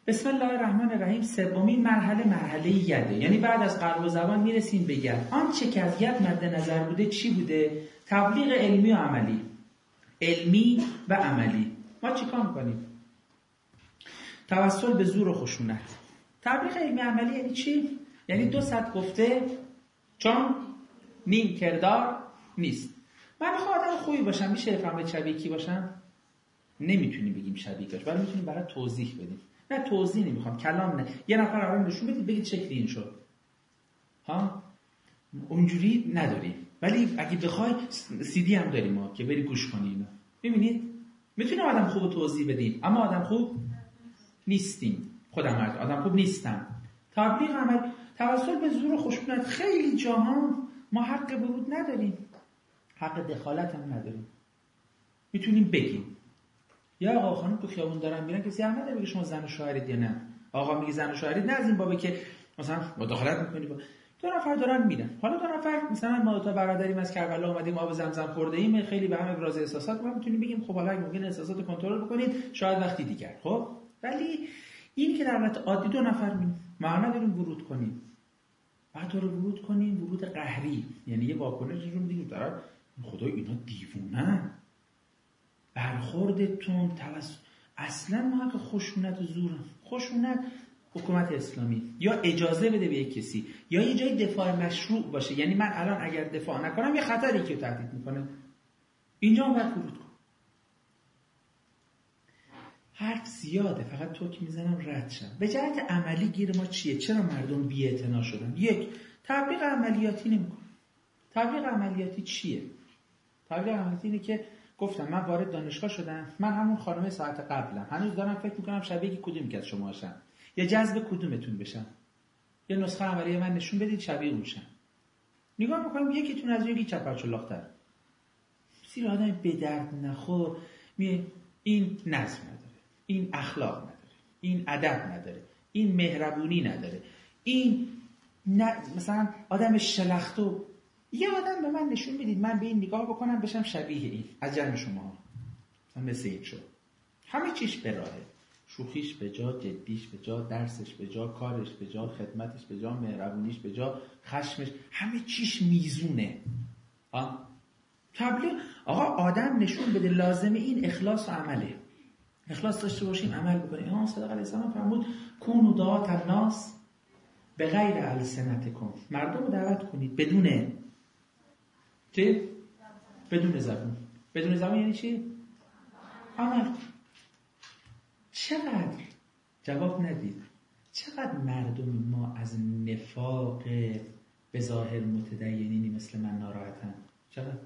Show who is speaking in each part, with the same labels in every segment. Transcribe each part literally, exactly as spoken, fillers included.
Speaker 1: بسم الله الرحمن الرحیم. سومین مرحله مرحله یده، یعنی بعد از قلب و زبان میرسیم به ید. آنچه که از ید مد نظر بوده چی بوده؟ تبلیغ علمی و عملی. علمی و عملی. ما چیکار میکنیم؟ توسل به زور و خشونت. تبلیغ علمی عملی یعنی چی؟ یعنی دو صد گفته چون نیم کردار نیست. من بخوام آدم خوبی باشم میشه بفهمید شبیه کی باشم؟ نمیتونیم بگیم شبیه کاش، ولی میتونیم برای توضیح بدیم. نه توضیح نمیخوام، کلام نه. یه نفر آرام نشون بدید بگید شکلی این شد. ها؟ اونجوری نداریم. ولی اگه بخوای سی دی هم داریم ما که بری گوش کنی اینا. ببینید؟ میتونیم آدم خوب توضیح بدیم، اما آدم خوب نیستیم. خودم مرد آدم خوب نیستم. تبلیغ عمل توسل به زور و خشونت. خیلی جاها ما حق ورود نداریم، حق دخالت هم نداریم. میتونیم بگیم یا آقا خانم تو خیابون دارن میرن کسی هم نداره بگه شما زن و شوهرید یا نه. آقا میگه زن و شوهرید، نه از این بابه که مثلا مداخلت میکنی با دو نفر دارن میرن. حالا دو نفر مثلا ما تا برادریم از کربلا اومدیم آب زمزم خورده ایم، خیلی به هم ابراز احساسات ما میتونیم بگیم خب حالا ممکن احساسات کنترل بکنید شاید وقتی دیگر. خب ولی این که در حالت عادی دو نفر می معنا داریم ورود کنیم، بعد رو ورود کنیم ورود قهری، یعنی یه واکنش رو میدیم طرف خدا اینا دیوونه، برخوردتون توسط اصلا ما حق خشونت و زور. خشونت حکومت اسلامی یا اجازه بده به یک کسی یا یه جای دفاع مشروع باشه، یعنی من الان اگر دفاع نکنم یه خطری که تهدید میکنه، اینجا هم باید ورود کنم. حرف زیاده، فقط توک میزنم رد شم. به جهت عملی گیر ما چیه؟ چرا مردم بی‌اعتنا شدن؟ یک، تبلیغ عملیاتی نمیکنه. تبلیغ عملیاتی چیه؟ تبلیغ عملیاتی اینه که گفتم من وارد دانشگاه شدم، من همون خانم ساعت قبلم، هنوز دارم فکر میکنم شبیه کدوم که از شما هاشم یا جذب کدومتون بشم، یه نسخه عملی من نشون بدید شبیه اون شم. نگاه میکنم یکیتون از یکی چپرچلاق‌تر، سیر آدم به درد نخور، می این نظم نداره، این اخلاق نداره، این ادب نداره، این مهربونی نداره، این نه مثلا آدم شلختو. یه آدم به من نشون بدید من به این نگاه بکنم بشم شبیه این از جمع شما، مثلا مثل این شد. همه چیش به راهه، شوخیش به جا، جدیش به جا، درسش به جا، کارش به جا، خدمتش به جا، مهربونیش به جا، خشمش، همه چیش میزونه. آه؟ تبلیغ آقا آدم نشون بده لازمه این اخلاص و عمله. اخلاص داشته باشیم عمل بکنیم. امام صادق علیه السلام فرمود کونوا دعاة الناس بغیر السنتکم، مردم رو دعوت کنید بدون چی؟ بدون زبان. بدون زبان یعنی چی؟ عمل. چقدر جواب ندید چقدر مردم ما از نفاق به ظاهر متدینینی مثل من ناراحتن؟ چقدر؟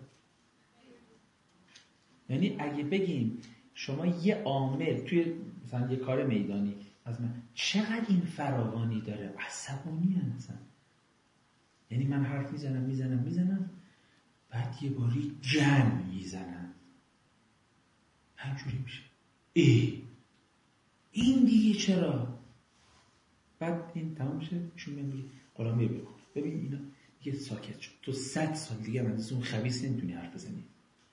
Speaker 1: یعنی اگه بگیم شما یه عامل توی مثلا یه کار میدانی از من چقدر این فراوانی داره، عصبانی هستن. یعنی من حرف میزنم میزنم میزنم بعد یه باری جن میزنم همجوری میشه ای این دیگه چرا؟ بعد این تمام میشه شون میگه غلامی بگو ببین اینا دیگه ساکت شد، تو صد سال دیگه من از اون خبیث نمیتونی حرف بزنی.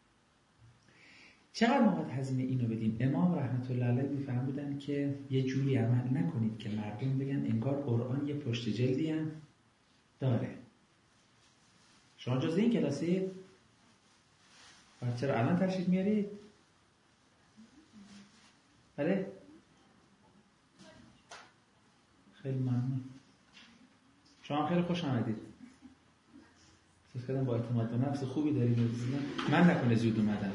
Speaker 1: چقدر ما باید هزینه اینو بدیم؟ امام رحمت الله علیه میفرمودن که یه جوری عمل نکنید که مردم بگن انگار قرآن یه پشت جلدی هم داره. شما جزء این کلاسید؟ بعد چرا الان تشریف میارید؟ بله؟ خیلی ممنون. شما خیلی خوش آمدید. احساس کردم با اعتماد به نفس خوبی دارید. من نکنه زود اومدم.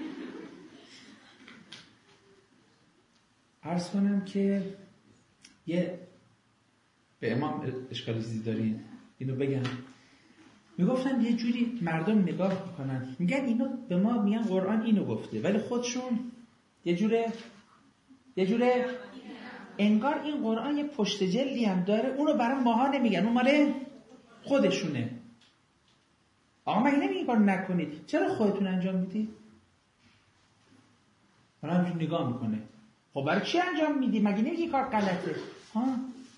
Speaker 1: عرض کنم که یه به امام اشکال چیزی دارین اینو بگم. میگفتن یه جوری مردم نگاه میکنن میگن اینو به ما میگن قرآن اینو گفته، ولی خودشون یه جوره یه جوره انگار این قرآن یه پشت جلدی هم داره، اونو برای ماها نمیگن، اون مال خودشونه. آقا مگه نمیگن کار نکنید، چرا خودتون انجام میدید؟ حالا همچون نگاه میکنه خب برای چی انجام میدی؟ مگه نمیگی کار غلطه؟ ها؟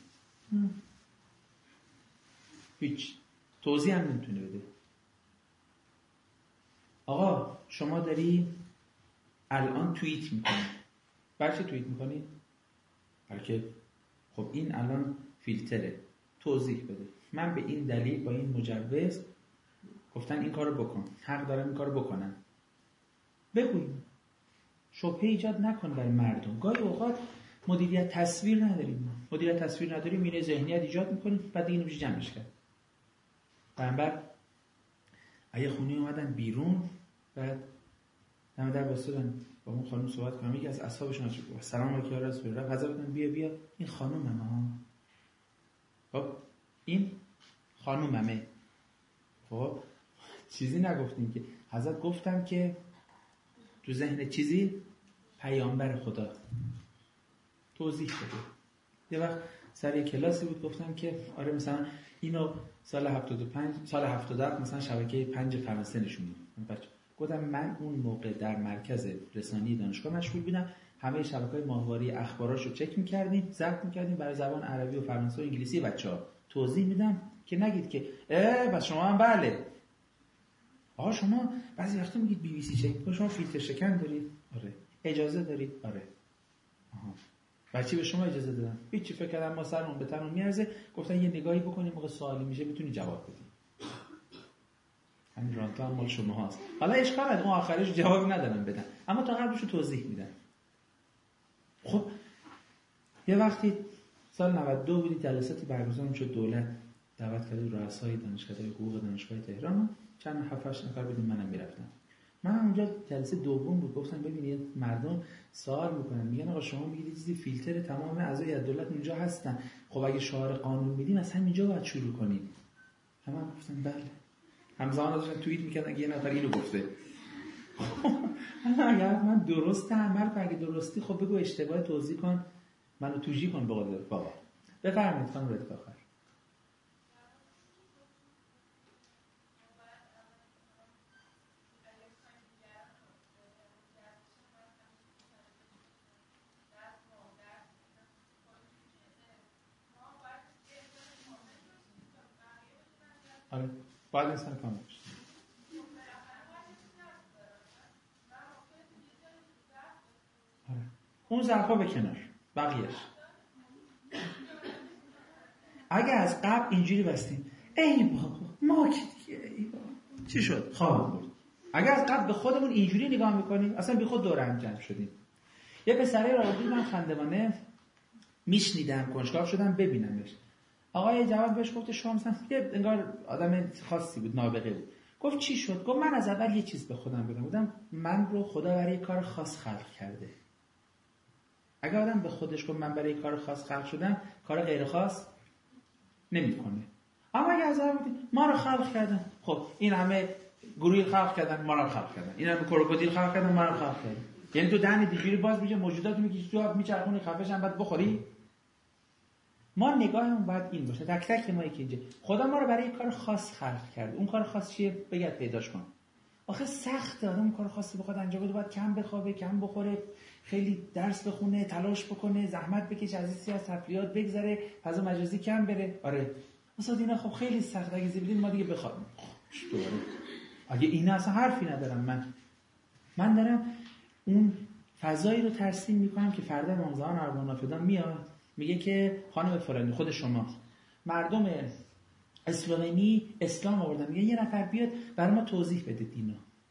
Speaker 1: هیچ توضیح هم نمیتونه بده. آقا شما داری الان توییت میکنی، برای چه توییت میکنی؟ برای که خب این الان فیلتره، توضیح بده. من به این دلیل با این مجوز گفتن این کارو بکن، حق دارم این کارو بکنم. بگوی، شبهه ایجاد نکن برای مردم. گاهی اوقات مدیریت تصویر نداریم، مدیریت تصویر نداریم، اینه ذهنیت ایجاد میکنیم، بعد دیگه نمیشه جمعش کرد. بنابر اگه خونی اومدن بیرون، بعد دم در واسطن با اون خانم صحبت کنم، یکی از اصحابشون بود، سلام علیکم یا رسول الله، حضرت گفتن بیا بیا این خانومم ها. خب این خانوممه. خب چیزی نگفتیم که، حضرت گفتم که تو ذهن چیزی پیامبر خدا توضیح بده. یه وقت سر یه کلاسی بود گفتم که آره مثلا اینو سال هفتاد و پنج سال هفتاد و هفت مثلا شبکه پنج فرانسه نشون میداد. گفتم من اون موقع در مرکز رسانه‌ای دانشگاه مشغول بودم، همه شبکه‌های ماهواره اخباراشو چک می‌کردیم، ضبط می‌کردیم برای زبان عربی و فرانسه و انگلیسی بچه‌ها. توضیح میدم که نگید که اه بس شما هم بله. آقا شما بعضی وقتا میگید بی بی سی چک می‌کنه، شما فیلتر شکن دارید؟ آره. اجازه دارید؟ آره. آها. بچه به شما اجازه دادن؟ هیچی، فکر کردم ما سرمون به تنمون میارزه، گفتن یه نگاهی بکنیم موقع سوالی میشه میتونی جواب بدی. همین رانتا هم مال شما هست. حالا اشکال نداره، اون آخرش جواب ندارن بدن، اما تا قبلشو توضیح میدن. خب یه وقتی سال نود و دو بودی، جلساتی برگزار میشد، دولت دعوت کرد رؤسای دانشکده‌های حقوق دانشگاه تهران، چند هفت هشت نفر بودیم، منم میرفتم. من اونجا جلسه دوم بود، گفتم ببینید مردم سوال میکنن، میگن آقا شما میگید چیزی فیلتر تمام اعضای دولت اونجا هستن، خب اگه شعار قانون میدیم از همینجا باید شروع کنیم. همه هم گفتن بله. همزمان داشتن توییت میکردن که یه نفر اینو گفته. اگر من درست عمل کنم، اگه درستی خب بگو اشتباه توضیح کن، منو توجیه کن به قول بابا. بفرمایید خانم رضا آخر. آره باید انسان کامل بشه. آره اون ظرفا به کنار، بقیهش اگه از قبل اینجوری بستیم ای بابا ما که دیگه ای بابا چی شد خواب برد، اگه از قبل به خودمون اینجوری نگاه میکنیم اصلا بی خود دور هم جمع شدیم. یه پسره را دیدم خندمانه، میشنیدم کنجکاو شدم ببینمش. آقای جواد بهش گفت شما مثلا یه انگار آدم خاصی بود، نابغه بود. گفت چی شد؟ گفت من از اول یه چیز به خودم بگم، بودم من رو خدا برای یه کار خاص خلق کرده. اگه آدم به خودش گفت من برای یه کار خاص خلق شدم، کار غیر خاص نمیکنه. اما اگه از اول بودی ما رو خلق کردن، خب این همه گوریل خلق کردن، ما رو خلق کردن، این همه کروکودیل خلق کردن، ما رو خلق کردن. یعنی تو دهن دیگری باز میشه موجودات میگی تو آب میچرخونی خفه‌شن بعد بخوری. ما نگاهمون باید این باشه، تک تک ما که اینجا خدا ما رو برای یک کار خاص خلق کرده. اون کار خاص چیه؟ بگرد پیداش کن. آخه سخته آدم کار خاصی بخواد انجام بده، باید کم بخوابه، کم بخوره، خیلی درس بخونه، تلاش بکنه، زحمت بکشه، از این سیاست تفریحات بگذره، فضا مجازی کم بره. آره استاد اینا خب خیلی سخت، اگه زیبیدین ما دیگه بخوابیم. دوباره اگه اینا اصلا حرفی ندارم، من من دارم اون فضایی رو ترسیم میکنم که فردا امام زمان ارواح نافدان میاد میگه که خانم فلانی خود شما مردم اسلوونی اسلام آوردن، میگه یه نفر بیاد برای ما توضیح بده دینا.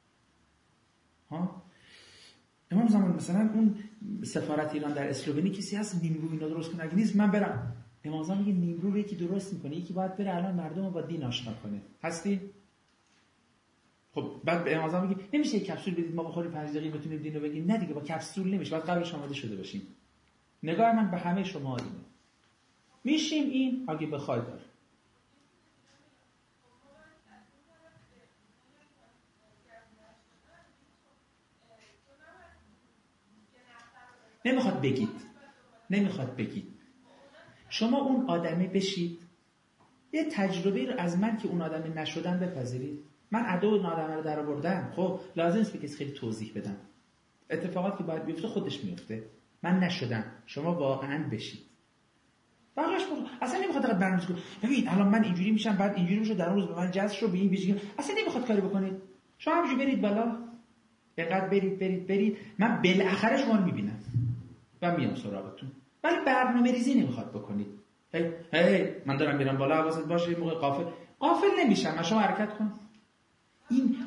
Speaker 1: ها امام زمان مثلا اون سفارت ایران در اسلوونی کسی هست نیمرو اینا درست کنه، اگه نیست من برم. امام زمان میگه نیمرو رو یکی درست میکنه، یکی باید بره الان مردم رو با دین آشنا کنه. هستی؟ خب بعد به امام زمان میگه نمیشه یک کپسول بدید ما بخوریم پنج دقیقه بتونیم دین رو بگیم. نه دیگه با کپسول نمیشه، باید قبلش آماده شده باشیم. نگاه من به همه شما اینه. میشیم این اگه بخوای داره. نمیخواد بگید. نمیخواد بگید. شما اون آدمه بشید. یه تجربه رو از من که اون آدمه نشدم بپذیرید. من ادا اون آدمه رو در آوردم. خب لازم نیست که خیلی توضیح بدم. اتفاقاتی که باید بیفته خودش میفته. من نشدم، شما واقعا بشید. واقعاش بود. اصلا نمیخواد فقط برنامه‌ریزی کنید. ببین الان من اینجوری میشم، بعد اینجوری میشه، در اون روز به من جذب شو به این بیشتر. اصلا نمیخواد کاری بکنید. شما همینجوری برید بالا. دقت برید برید برید. من بالاخره شما رو میبینم. و میام سراغتون. ولی برنامه ریزی نمیخواد بکنید. هی هی من دارم میرم بالا، حواست باشه یه موقع غافل غافل نمیشم، من شما حرکت کن. این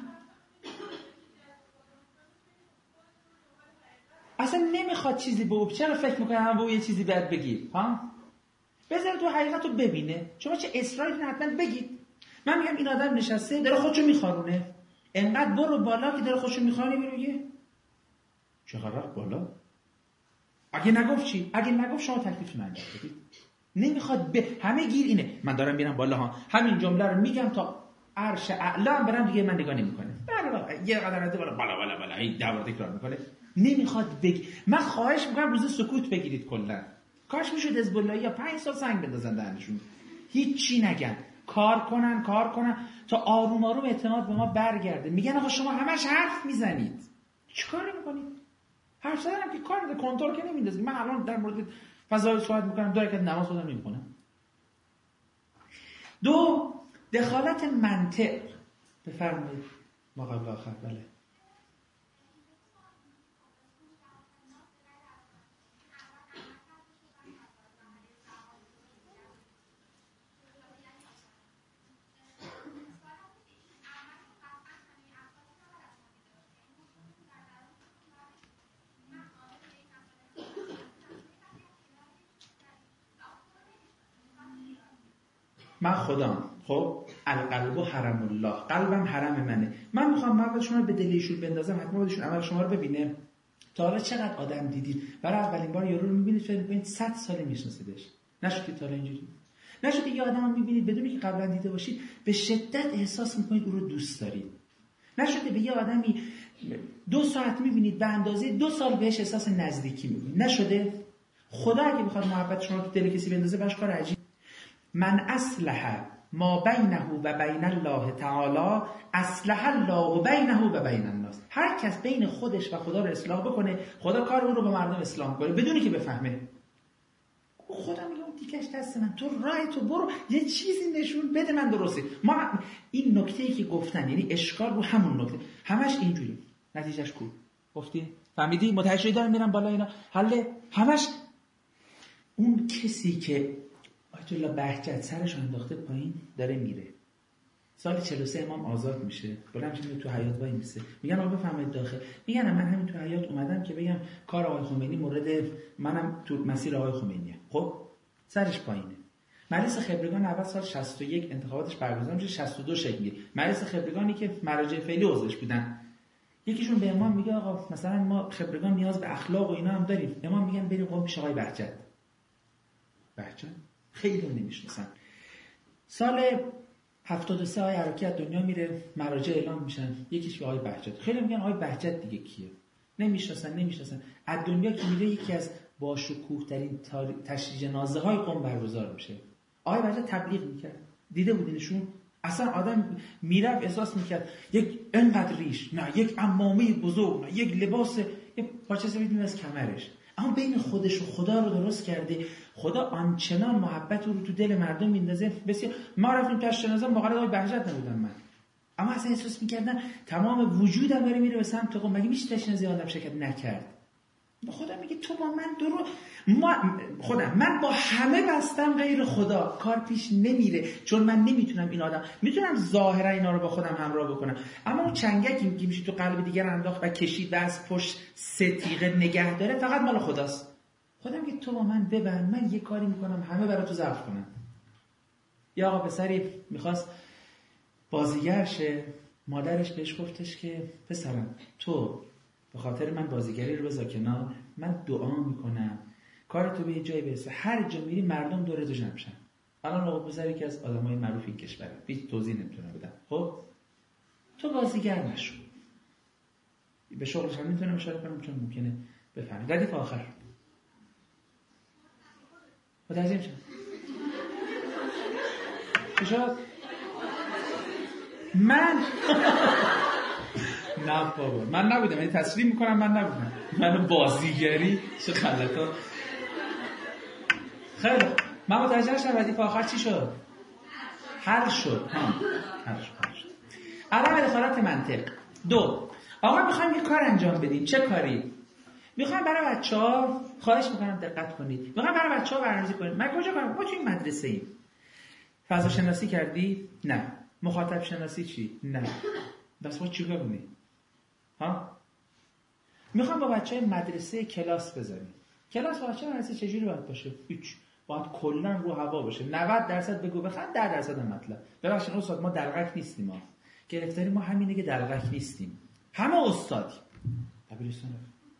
Speaker 1: اصلا نمیخواد چیزی به او. چرا فکر میکنه هم به او یه چیزی باید بگید؟ ها؟ بذار تو حقیقت رو ببینه. شما چه اصراری کنید حتما بگید. من میگم این آدم نشسته داره خودشو میخارونه، انقدر برو بالا که داره خودشو میخارونه. میگه چقدر رفت بالا؟ اگه نگفت چی؟ اگه نگفت شما تکلیفتون انجام بدید. نمیخواد به همه گیر اینه من دارم میرم بالا ها، همین جمله رو میگم تا عرش اعلا برم دیگه من نگاه نمیکنه. بله یه قدر رفته بالا بالا بالا بالا این دو بار تکرار میکنه. نمیخواد بگی. من خواهش میکنم روز سکوت بگیرید کلا. کاش میشد حزب الله یا پنج سال سنگ بندازن دهنشون، هیچی نگن، کار کنن کار کنن تا آروم آروم اعتماد به ما برگرده. میگن آقا شما همش حرف میزنید، چیکار میکنید؟ حرف زدنم که کار نده، کنترل که نمیندازید. من الان در مورد فضایل صحبت میکنم، دو رکعت نماز خودم نمیخونم. دو، دخالت منطق. بفرمایید ما قبل آخر. بله من خودم، خب القلب حرم الله، قلبم حرم منه. من میخوام مغز شما رو به دل ایشون بندازم، حتما بودشون عمل شما رو ببینه. تا حالا چقدر آدم دیدید برای اولین بار یارو رو میبینید فکر میکنید صد سال میشناسیدش؟ نشد تا حالا اینجوری؟ نشد یه آدم رو میبینید بدونی که قبلا دیده باشید به شدت احساس میکنید او رو دوست دارید؟ نشده به یه آدمی دو ساعت میبینید به اندازه دو سال بهش احساس نزدیکی میکنید؟ نشده؟ خدا اگه بخواد محبت شما رو تو دل کسی بندازه باش کار عجیب. من اصلح ما بینه و بین الله تعالی اصلح الله بینه و بین الناس. هر کس بین خودش و خدا رو اصلاح بکنه، خدا کار اون رو به مردم اصلاح کنه بدونی که بفهمه. خدا میگه اون دیگه‌اش دست من، تو راه تو برو، یه چیزی نشون بده من درسته. ما این نکته‌ای که گفتن یعنی اشکال رو همون نکته، همش اینجوری. نتیجهش کو؟ گفتی؟ فهمیدی؟ متوجه دارم میرم بالا اینا. حل همش اون کسی که آیت الله بهجت سرش انداخته پایین داره میره. سال چهل و سه امام آزاد میشه، بلند میشه تو حیاط وای میسه. میگن آقا بفرمایید داخل. میگن من همین تو حیاط اومدم که بگم کار آقای خمینی مورد منم تو مسیر آقای خمینیه. خب سرش پایینه. مجلس خبرگان اول سال شصت و یک انتخاباتش برگزار میشه، شصت و دو شکل میگیره. مجلس خبرگانی که مراجع فعلی عضوش بودن، یکیشون به امام میگه آقا مثلا ما خبرگان نیاز به اخلاق و اینا هم داریم. امام میگن بریم قوم پیش آقای بهجت. بهجت خیلی نمیشناسن. سال هفتاد و سه آقای عراقی از دنیا میره، مراجع اعلام میشن، یکیش به آقای بهجت. خیلی میگن آقای بهجت دیگه کیه؟ نمیشناسن نمیشناسن. از دنیا که میره یکی از با شکوه ترین تشییع جنازه های قوم برگزار میشه. آقای بهجت تبلیغ میکرد، دیده بودینشون؟ اصلا آدم میرفت احساس میکرد یک انقدر ریش، نه یک عمامه بزرگ، نه یک لباس، یک پارچه سفید میاد از کمرش. اما بین خودش و خدا رو درست کرده. خدا آنچنان محبت رو تو دل مردم میندازه. بسیار ما رفتیم تشییع جنازه، مقالد آقای بهجت نبودم من، اما اصلا احساس میکردن تمام وجودم داره میره به سمت قوم. مگه میشه تشییع جنازه آدم شرکت نکرد؟ خدا میگه تو با من درو ما خودم من با همه بستم غیر خدا، کار پیش نمیره. چون من نمیتونم این آدم، میتونم ظاهرا اینا رو با خودم همراه بکنم، اما اون چنگکی که میشه تو قلب دیگر انداخت و کشید و از پشت سه تیغه نگه داره فقط مال خداست. خدا میگه تو با من ببند، من یه کاری میکنم همه برای تو ظرف کنم. یا آقا پسری میخواست بازیگر شه، مادرش بهش گفتش که پسرم تو به خاطر من بازیگری رو بذار کنار، من دعا میکنم کار تو به یه جایی برسه، هر جا میری مردم دور تو جمع شن. الان آقا پسری که از آدمای معروف این کشوره، هیچ توضیح نمیتونم بدم. خب تو بازیگر نشو. به شغلش هم میتونم اشاره کنم چون ممکنه بفهمید. ردیف آخر متوجه میشم شد. من نه بابا من نبودم، یعنی تسلیم میکنم من نبودم، من بازیگری چه خلطا. خیلی من متوجه نشدم ردیف آخر چی شد؟ حل شد. ها حل شد حل شد. عدم دخالت منطق. دو، آقا میخوایم یه کار انجام بدیم. چه کاری؟ میخوام برای بچه‌ها خواهش میکنم دقت کنید. میخوام برای بچه‌ها برنامه‌ریزی کنید. من کجا کنم؟ ما توی مدرسه ایم. فضا شناسی کردی؟ نه. مخاطب شناسی چی؟ نه. بس ما چیکار کنیم؟ ها؟ میخوام با بچه‌های مدرسه کلاس بذاریم. کلاس با بچه‌های مدرسه چجوری باید باشه؟ هیچ. باید کلا رو هوا باشه. نود درصد بگو بخند، ده درصد مطلب. ببخشید استاد ما دلغک نیستیم ما. گرفتاری ما همینه که دلغک نیستیم. همه استادی. دبیرستان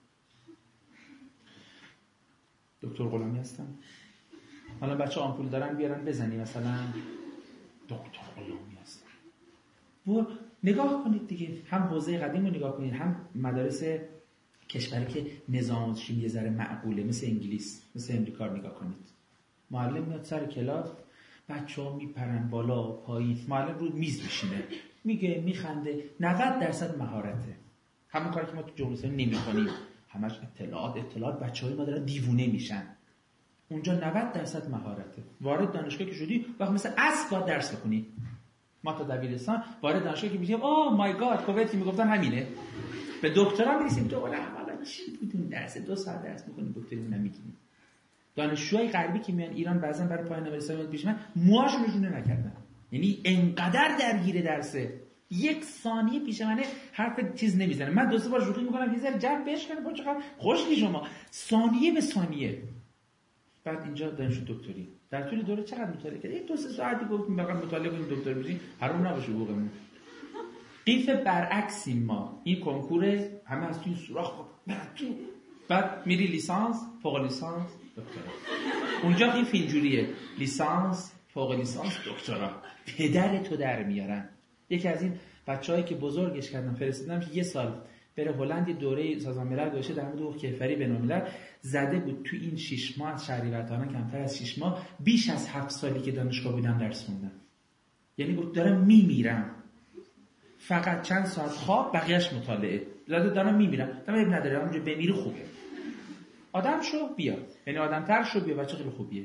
Speaker 1: دکتر غلامی هستم. حالا بچه آمپول دارن بیارن بزنی مثلا دکتر غلامی هستم. و نگاه کنید دیگه، هم حوزه قدیم رو نگاه کنید، هم مدارس کشوری که نظامشون یه ذره معقوله، مثل انگلیس، مثل امریکا رو نگاه کنید. معلم میاد سر کلاس، بچه‌ها میپرن بالا پایین، معلم رو میز میشینه، میگه میخنده، نود درصد مهارته. همون کاری که ما تو جمهوری اسلامی نمی‌کنیم، همش اطلاعات اطلاعات بچه‌های ما دارن دیوونه میشن. اونجا نود درصد مهارته. وارد دانشگاه که شدی وقت مثل اسب باید درس بخونی. ما تا دبیرستان وارد دانشگاه که میگیم اوه مای گاد کوویت میگفتن همینه. به دکترا میرسیم تو حالا چی بودیم درس دو ساعت درس می‌کنیم دکتری نمیگیم. دانشجوهای غربی که میان ایران بعضن برای پایان نویسندگی پیش من موهاشون رو جونه نکردن. یعنی انقدر درگیر درسه، یک ثانیه پیش منه حرف چیز نمیزنه. من دو سه بار شوخی میکنم یه ذره جب بشکنه با چقدر خوشگلی شما، ثانیه به ثانیه. بعد اینجا دانشجو دکتری در طول دوره چقدر مطالعه کرد؟ دو سه ساعتی گفتیم فقط مطالعه کنیم دکتر بشیم، حرام نباشه حقوقمون. قیف برعکسیم ما. این کنکور همه از توی سوراخ بعد بعد میری لیسانس، فوق لیسانس، دکترا. اونجا قیف اینجوریه، لیسانس، فوق لیسانس، دکترا. پدر تو در میارن. یکی از این بچه‌هایی که بزرگش کردم فرستادم که یه سال بره هلند، یه دوره سازمان ملل گذاشته در مورد حقوق کیفری بین‌الملل زده بود. تو این شش ماه از شهریور تا کمتر از شش ماه بیش از هفت سالی که دانشگاه بودم درس خوندم. یعنی گفت دارم میمیرم، فقط چند ساعت خواب بقیه‌اش مطالعه. زده دارم میمیرم، دارم اب نداره، اونجا بمیری خوبه. آدم شو بیا، یعنی آدم تر شو بیا، بچه خیلی خوبیه.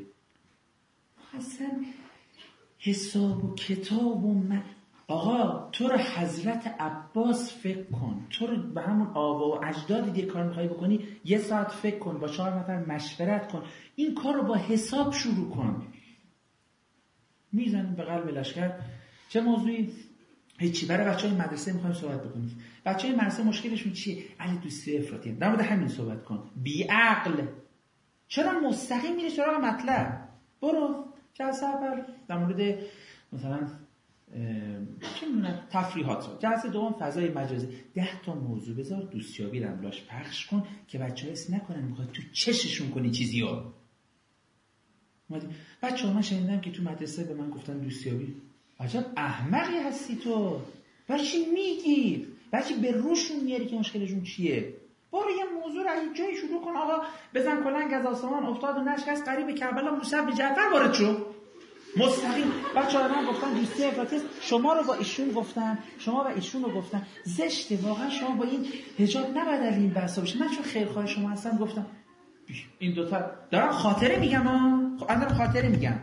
Speaker 1: اصلا حساب و کتاب و من... آقا تو رو حضرت عباس فکر کن، تو رو به همون آبا و اجداد یه کار میخوای بکنی، یه ساعت فکر کن، با چهار نفر مشورت کن، این کار رو با حساب شروع کن. میزنیم به قلب لشکر. چه موضوعی؟ هیچی. برای بچه‌های مدرسه میخوایم صحبت بکنیم. بچه‌های مدرسه مشکلشون چیه؟ علی دوستی افراطی. در مورد همین صحبت کن. بی عقل. چرا مستقیم میری سراغ مطلب؟ برو جلسه اول در مورد مثلا چه میدونم تفریحات، جلسه دوم فضای مجازی، ده تا موضوع بذار، دوستیابی رو املاش پخش کن که بچه‌ها اس نکنن میخواد تو چششون کنی چیزیو. بچه‌ها من شنیدم که تو مدرسه به من گفتن دوستیابی. عجب احمقی هستی تو. برای چی میگی؟ برای چی به روشون میاری که مشکلشون چیه؟ برو یه موضوع رو از جایی شروع کن. آقا بزن کلنگ از آسمان افتاد و نشکست قریب کربلا موسی بن جعفر وارد شد. مستقیم بچه‌ها من گفتن دوستی افراطی، شما رو با ایشون گفتن، شما و ایشون رو گفتن. زشته واقعا شما با این حجاب نباید این بحثا بشه. من چون خیرخواه شما هستم گفتم این دوتا دارم خاطره میگم ها، دارم خاطره میگم.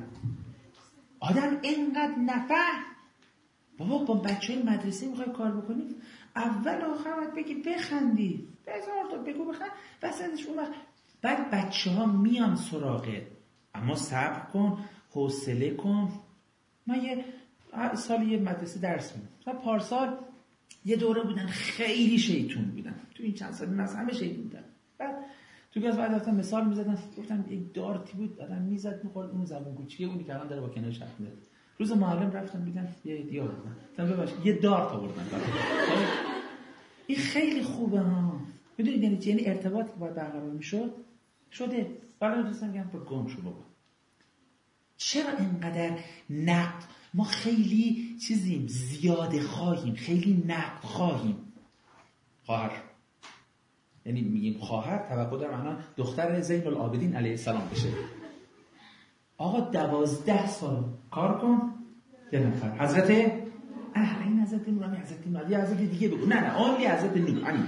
Speaker 1: آدم اینقدر نفهم. بابا با بچه‌های مدرسه میخوای کار بکنی، اول آخر باید بگی بخندی، بذار تو بگو بخند، وسطش اون وقت بعد بچه‌ها میان سراغت. اما صبر کن، حوصله کن. من یه سال یه مدرسه درس میدم. مثلا پارسال یه دوره بودن خیلی شیطون بودن. تو این چند سال من همه شیطون بودن. بعد تو گاز بعد رفتم مثال میزدن، گفتم یک دارتی بود آدم میزد میخورد اون زبون کوچیکه اونی که الان داره با کنارش حرف میزنه. روز معلم رفتم دیدم یه ایدیا بودن. گفتم ببخشید یه دارت آوردن. این خیلی خوبه ها. میدونید یعنی یعنی ارتباطی که باید برقرار میشد شده. برای دوستان میگم پر گم شو بابا. چرا اینقدر نقد؟ ما خیلی چیزیم، زیاده خواهیم، خیلی نقد خواهیم. خواهر یعنی میگیم خواهر توقع دارم الان دختر زین العابدین علیه السلام بشه. آقا دوازده سال کار کن یه نفر حضرت اه این حضرت نور، این حضرت نور، یه حضرت دیگه بگو. نه نه آنلی حضرت نور، همین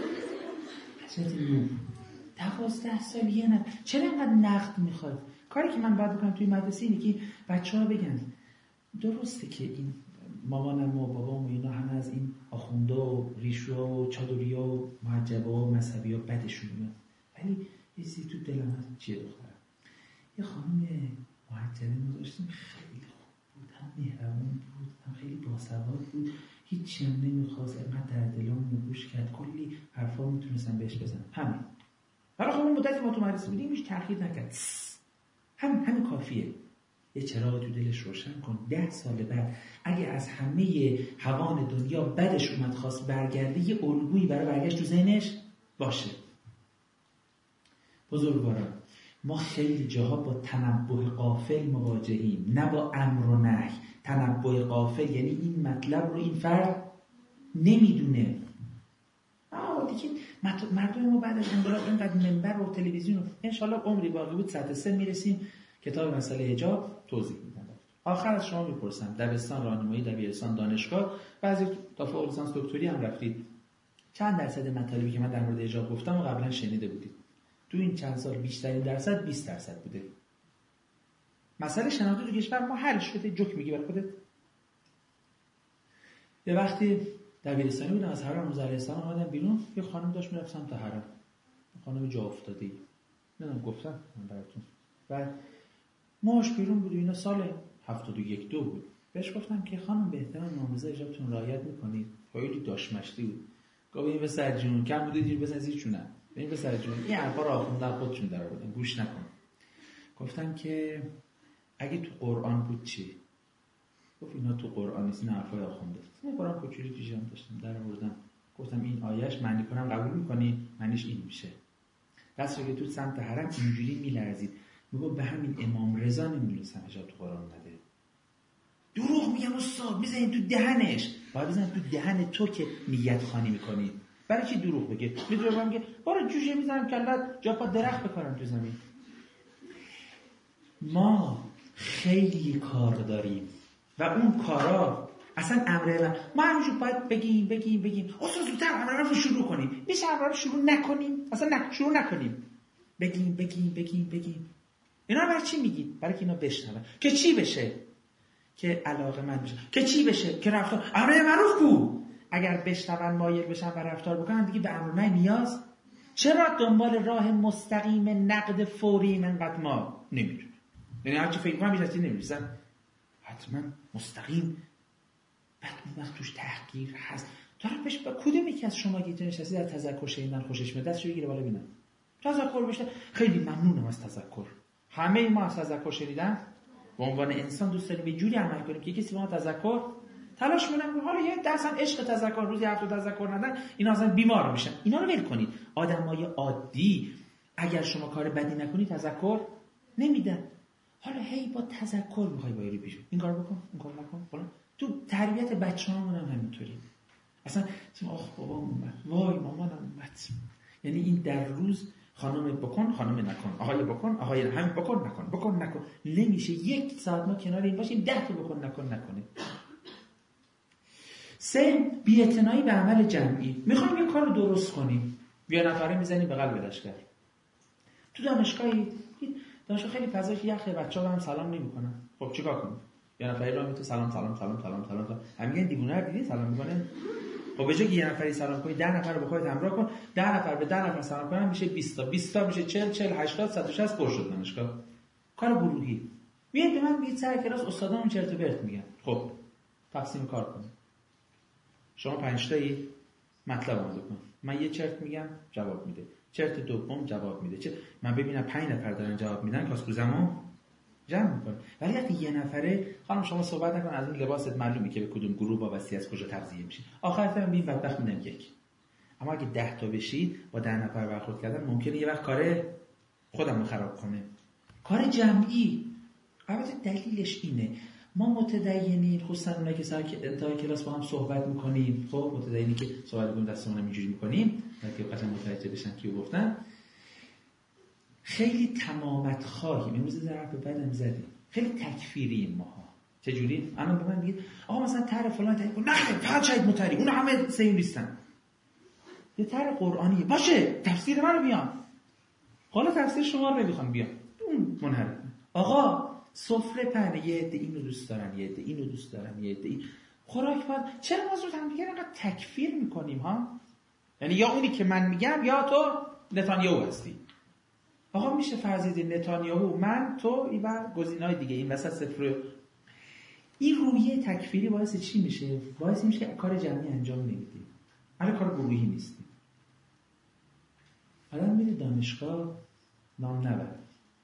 Speaker 1: حضرت نور. دوازده سال یه نفر. چرا اینقدر نقد میخواد؟ کاری که من باید بکنم توی مدرسه اینه که بچه‌ها بگن درسته که این مامانم و بابام و اینا همه از این آخوندا و ریشوها و چادریا و محجبا و مذهبیا بدشون میاد، ولی یه چیزی تو دلم هست. چیه دخترم؟ یه خانم محجبه ما داشتیم، خیلی خوب بود، هم مهربون بود، هم خیلی باسواد بود، هیچی هم نمیخواست، اینقدر در دلم گوش کرد، کلی حرفا میتونستم بهش بزنم. همین. حالا خب اون مدتی ما تو مدرسه بودیم هیچ تأخیر نکرد. هم همین کافیه. یه چراغ تو دلش روشن کن. ده سال بعد اگه از همه هوان دنیا بدش اومد خواست برگرده، یه الگویی برای برگشت تو ذهنش باشه. بزرگواران، ما خیلی جاها با تنبه غافل مواجهیم، نه با امر و نهی. تنبه غافل یعنی این مطلب رو این فرد نمیدونه. آه دیگه مردم ما بعد از انقلاب اینقدر منبر و تلویزیون و انشالله عمری باقی بود سطح سه میرسیم کتاب مسئله حجاب توضیح میدن. آخر از شما میپرسم، دبستان، راهنمایی، دبیرستان، دانشگاه، بعضی تا فوق لیسانس دکتری هم رفتید، چند درصد مطالبی که من در مورد حجاب گفتم و قبلا شنیده بودید؟ تو این چند سال بیشترین درصد بیست درصد بوده. مسئله شناختی تو کشور ما حل شده. جوک میگی برای خودت؟ یه وقتی دبیرستانی بودم از حرم موسی علیه السلام اومدم بیرون، یه خانم داشت میرفت سمت حرم، خانم جا افتاده‌ای، نمیدونم گفتم من براتون. بعد ماش بیرون بود، اینا سال هفتاد و یک دو بود. بهش گفتم که خانم به احترام نامزد حجابتون رعایت میکنید؟ خیلی داش مشتی بود. گفت این به سرجون کم بوده دیر بزن زیر چونه. این به سرجون این حرفا رو آخوندن خودشون در آوردن، گوش نکن. گفتم که اگه تو قرآن بود چی؟ گفت اینا تو قرآن نیست، این حرفای آخونده است. من قرآن کوچولی تو جام داشتم در آوردم. گفتم این آیه‌اش معنی کنم قبول می‌کنی؟ معنیش این میشه. دست رو که تو سمت حرم اینجوری میلرزید. میگه به همین امام رضا نمی‌دونستم حجاب تو قرآن نده. دروغ میگم استاد، میزنید تو دهنش. باید بزنید تو دهن تو که نیت خوانی می‌کنی. برای چی دروغ بگه؟ میدونم میگه برای جوجه میزنم کلت جا پا درخت بکنم تو زمین. ما خیلی کار داریم و اون کارا اصلا امر ما همینجور باید بگیم بگیم بگیم اصلا زودتر امر رو شروع کنیم. میشه امر رو شروع نکنیم؟ اصلا نه شروع نکنیم. بگیم بگیم بگیم بگیم. اینا رو برای چی میگید؟ برای که اینا بشنون. که چی بشه؟ که علاقه من بشه. که چی بشه؟ که رفتار امر معروف کو. اگر بشنون مایل بشن و رفتار بکنن دیگه به امر نه نیاز. چرا دنبال راه مستقیم نقد فوری منقدر ما نمیدونیم؟ یعنی هرچی فکر کنم بیشتر نمی‌رسن. حتما مستقیم بعد وقت توش تحقیر هست. دارم بهش با کدوم یکی از شما که نشستی در تذکر شنیدن خوشش میاد دستشو بگیره بالا ببینم. تذکر بشه. خیلی ممنونم از تذکر. همه ما از تذکر شنیدن به عنوان انسان دوست داریم به جوری عمل کنیم که کسی به ما تذکر تلاش کنه. حالا یه درصد عشق تذکر روزی هفت تذکر ندن اینا اصلا بیمار میشن. اینا رو ول کنید. آدمای عادی اگر شما کار بدی نکنی تذکر نمیدن. حالا هی با تذکر میخوای بایری پیش این کار بکن این کار نکن فلان. تو تربیت بچه‌هامون هم همینطوری. اصلا آخ بابا اومد، وای مامانم اومد. یعنی این در روز خانم بکن خانم نکن، آقای بکن آقای همین بکن نکن بکن نکن. نمیشه یک ساعت ما کنار این باشیم ده تا بکن نکن نکنه. سه، بی‌اعتنایی به عمل جمعی. میخوایم یه کار رو درست کنیم، یه نفره میزنیم به قلب لشکر. تو دانشگاهی دانشگاه خیلی فضاش یخه، بچه‌ها هم سلام نمی‌کنن. خب چیکار کنیم؟ یه نفری راه میتونه سلام سلام سلام سلام سلام سلام. هم میگن دیوونه رو دیدی سلام می‌کنه. خب به جای که یه نفری سلام کنی ده نفر رو به خودت همراه کن. ده نفر به ده نفر سلام کنن میشه بیست تا. بیست تا میشه چهل چهل هشتاد صد و شصت پر شد دانشگاه. کار گروهی. میاد به من میگه سر کلاس استادام چرت و پرت میگن. خب تقسیم کار کنیم. شما پنج تایی مطلب آماده کن. من یه چرت میگم جواب میده. چرت دوم جواب میده. چه من ببینم پنج نفر دارن جواب میدن کاسکوزمو جمع میکنه. ولی وقتی یه نفره خانم شما صحبت نکن از این لباست معلومه که به کدوم گروه وابسته از کجا تغذیه میشی. آخر ترم ببین بدبخت میدن یک. اما اگه ده تا بشید با ده نفر برخورد کردن ممکنه یه وقت کار خودم رو خراب کنه. کار جمعی. البته دلیلش اینه ما متدینین، خصوصا اونایی که سر انتهای کلاس با هم صحبت میکنیم، خب متدینی که صحبت میکنیم دستمون هم اینجوری میکنیم که قطعا متوجه بشن کیو گفتن، خیلی تمامت خواهیم. امروز در حرف بدم زدیم خیلی تکفیریم ماها. چجوری؟ الان به من میگید آقا مثلا طرح فلان تعریف کن. نه فقط شاید متری اون همه سیم نیستن. یه طرح قرآنیه باشه تفسیر منو بیان. حالا تفسیر شما رو نمیخوام بیان. اون منحرف. آقا سفره پهنه یه عده اینو دوست دارن یه عده اینو دوست دارن یه عده این خوراک بعد چرا ما زود هم دیگه انقدر تکفیر میکنیم ها؟ یعنی یا اونی که من میگم یا تو نتانیاهو هستی. آقا میشه فرضید نتانیاهو، من، تو و گزینه‌های دیگه این وسط صفر. این رویه تکفیری باعث چی میشه؟ باعث میشه که کار جمعی انجام نمیدیم. حالا کار گروهی نیستیم. آدم میره دانشگاه نام نبرد.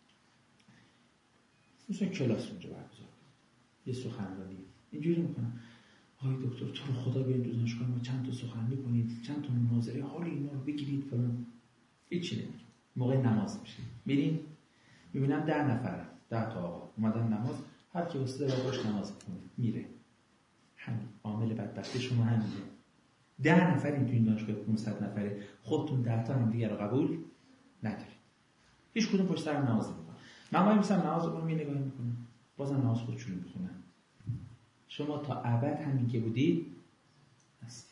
Speaker 1: مثلا کلاس اونجا برگزار یه سخنرانی اینجوری میکنم آقای دکتر تو رو خدا بیاین تو دانشگاه ما چند تا سخنرانی کنید، چند تا مناظره، حال اینا رو بگیرید فلان. هیچی نمیگه. موقع نماز میشه میریم میبینم ده نفر ده تا آقا اومدن نماز، هر کی واسه رو باش نماز میکنه میره. همین عامل بدبختی شما همینه. ده نفر این تو این دانشگاه پانصد نفره، خودتون ده تا هم دیگه رو قبول ندارید. هیچ کدوم پشت سر نماز نمیکنه. من وای میسم نماز رو می نگاه میکنم، بازم نماز خودشون میخونن. شما تا ابد همین که بودید هستید.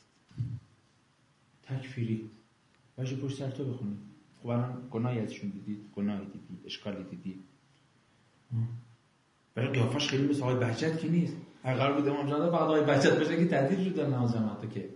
Speaker 1: تکفیری باشه پشت سر تو بخونید. خب الان گناهی ازشون دیدید، گناهی دیدید، اشکالی دیدید. برای قیافش خیلی مثل آقای بهجت که نیست. اگر قرار بود امام جان فقط آقای بهجت باشه که تعدیل شد در نماز جماعت که.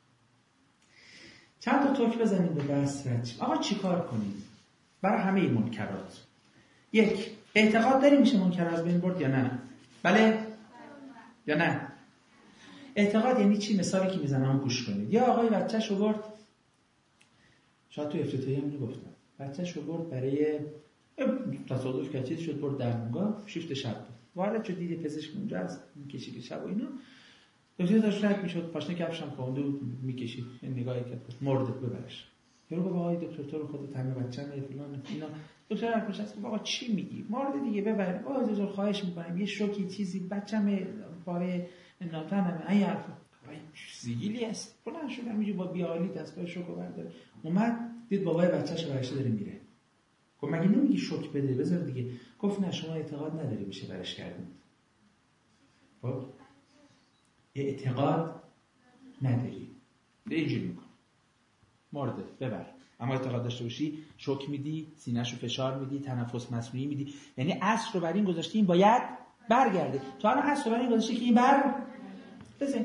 Speaker 1: چند تا توک بزنید به بحث رد شیم. آقا چیکار کنید برای همه این منکرات؟ یک، اعتقاد داری میشه منکر از بین برد یا نه؟ بله یا نه؟ اعتقاد یعنی چی؟ مثالی که میزنم گوش کنید. یا آقای بچه‌شو برد، شاید تو افتتاحیه هم گفتم، بچه‌شو برد برای تصادف که چیز شد، برد درمونگاه، شیفت شب بود، وارد شد دید پزشک اونجا از میکشید شب و اینا، دکتر داشت رد میشد، پاشنه کفشم خونده بود میکشید، این نگاهی کرد مرده ببرش. یارو گفت آقای دکتر تو رو خودت همه بچه‌م فلان اینا. دکتر حرفش هست آقا چی میگی؟ مرده دیگه ببر. آقا دکتر خواهش میکنم یه شوکی چیزی بچه‌م پاره ناتنمه این حرفا. وای زیگیلی است. فلان شد همینجوری با بیالی دستگاه شوکو برداره. اومد دید بابای بچه‌شو برش داره میره. گفت مگه نمیگی شوک بده بذار دیگه؟ گفت نه شما اعتقاد نداری میشه برش کردید. خب اعتقاد نداری. اینجوری میکن. مرده ببر. اما اعتقاد داشته باشی شوک میدی، سینه‌شو فشار میدی، تنفس مصنوعی میدی. یعنی اصل رو بر این گذاشتی این باید برگرده. تو الان اصل رو بر این گذاشتی که این بر بزن.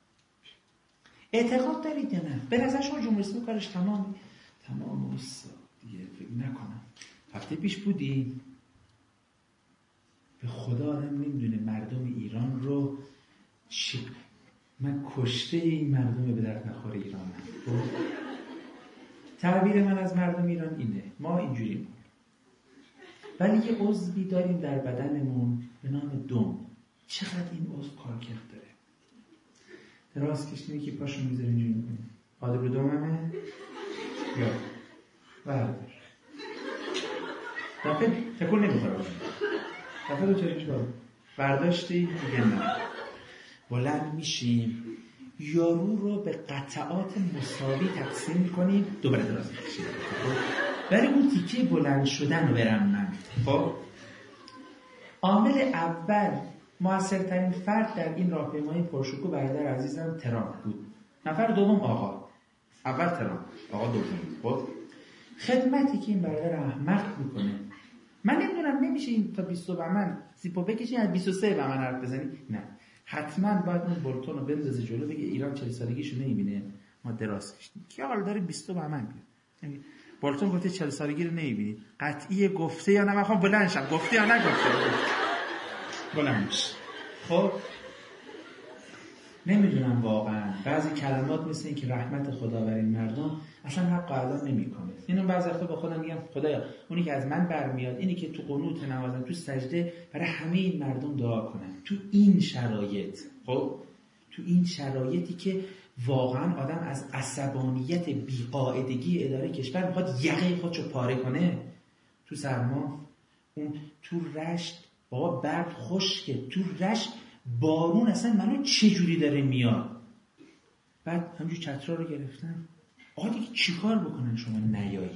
Speaker 1: اعتقاد دارید یا نه؟ به نظر شما جمهوری اسلامی کارش تمام تمام است دیگه فکر نکنم. هفته پیش بودیم به خدا آدم نمیدونه مردم ایران رو چی من کشته این مردم به درد نخور ایرانم. تعبیر من از مردم ایران اینه ما اینجوریم ولی یه عضوی داریم در بدنمون به نام دم. چقدر این عضو کارکرد داره. دراز کشیدی که پاشو میذاره اینجوری میکنه قادر به دممه یا بردار دفعه تکون نمیخوره دفعه دو چریش بار برداشتی دیگه نه بلند میشیم یارو رو به قطعات مساوی تقسیم میکنیم دوباره دراز میکشیم برای اون تیکه بلند شدن رو برم من. خب عامل اول موثرترین فرد در این راهپیمایی پرشکوه برادر عزیزم ترامپ بود. نفر دوم آقا، اول ترامپ، آقا دوم. خب خدمتی که این برادر احمق میکنه من نمیدونم نمیشه این تا بیست بهمن سیپو بکشین از بیست و سه بهمن حرف بزنی. نه حتما باید اون بولتون رو بندازه جلو بگه ایران چهل سالگیشو نمیبینه ما دراز کشیدیم. کی حالا داره بیست بهمن بیاد؟ یعنی بولتون گفته چهل سالگی رو نمیبینید. قطعی گفته یا نه؟ من بلند شم گفته یا نگفته؟ بلند میشه. خب نمیدونم واقعا بعضی کلمات مثل این که رحمت خدا بر این مردم اصلا حق ادا نمیکنه. اینو بعضی وقتا با خودم میگم خدایا اونی که از من برمیاد اینی که تو قنوت نمازم تو سجده برای همه این مردم دعا کنن تو این شرایط. خب تو این شرایطی که واقعا آدم از عصبانیت بی‌قاعدگی اداره کشور میخواد یقه خودشو پاره کنه. تو سرما اون تو رشت بابا برد خشکه، تو رشت بارون اصلا منو چه جوری داره میاد. بعد همجور چترا رو گرفتن. آقا دیگه چی کار بکنن شما نیایید؟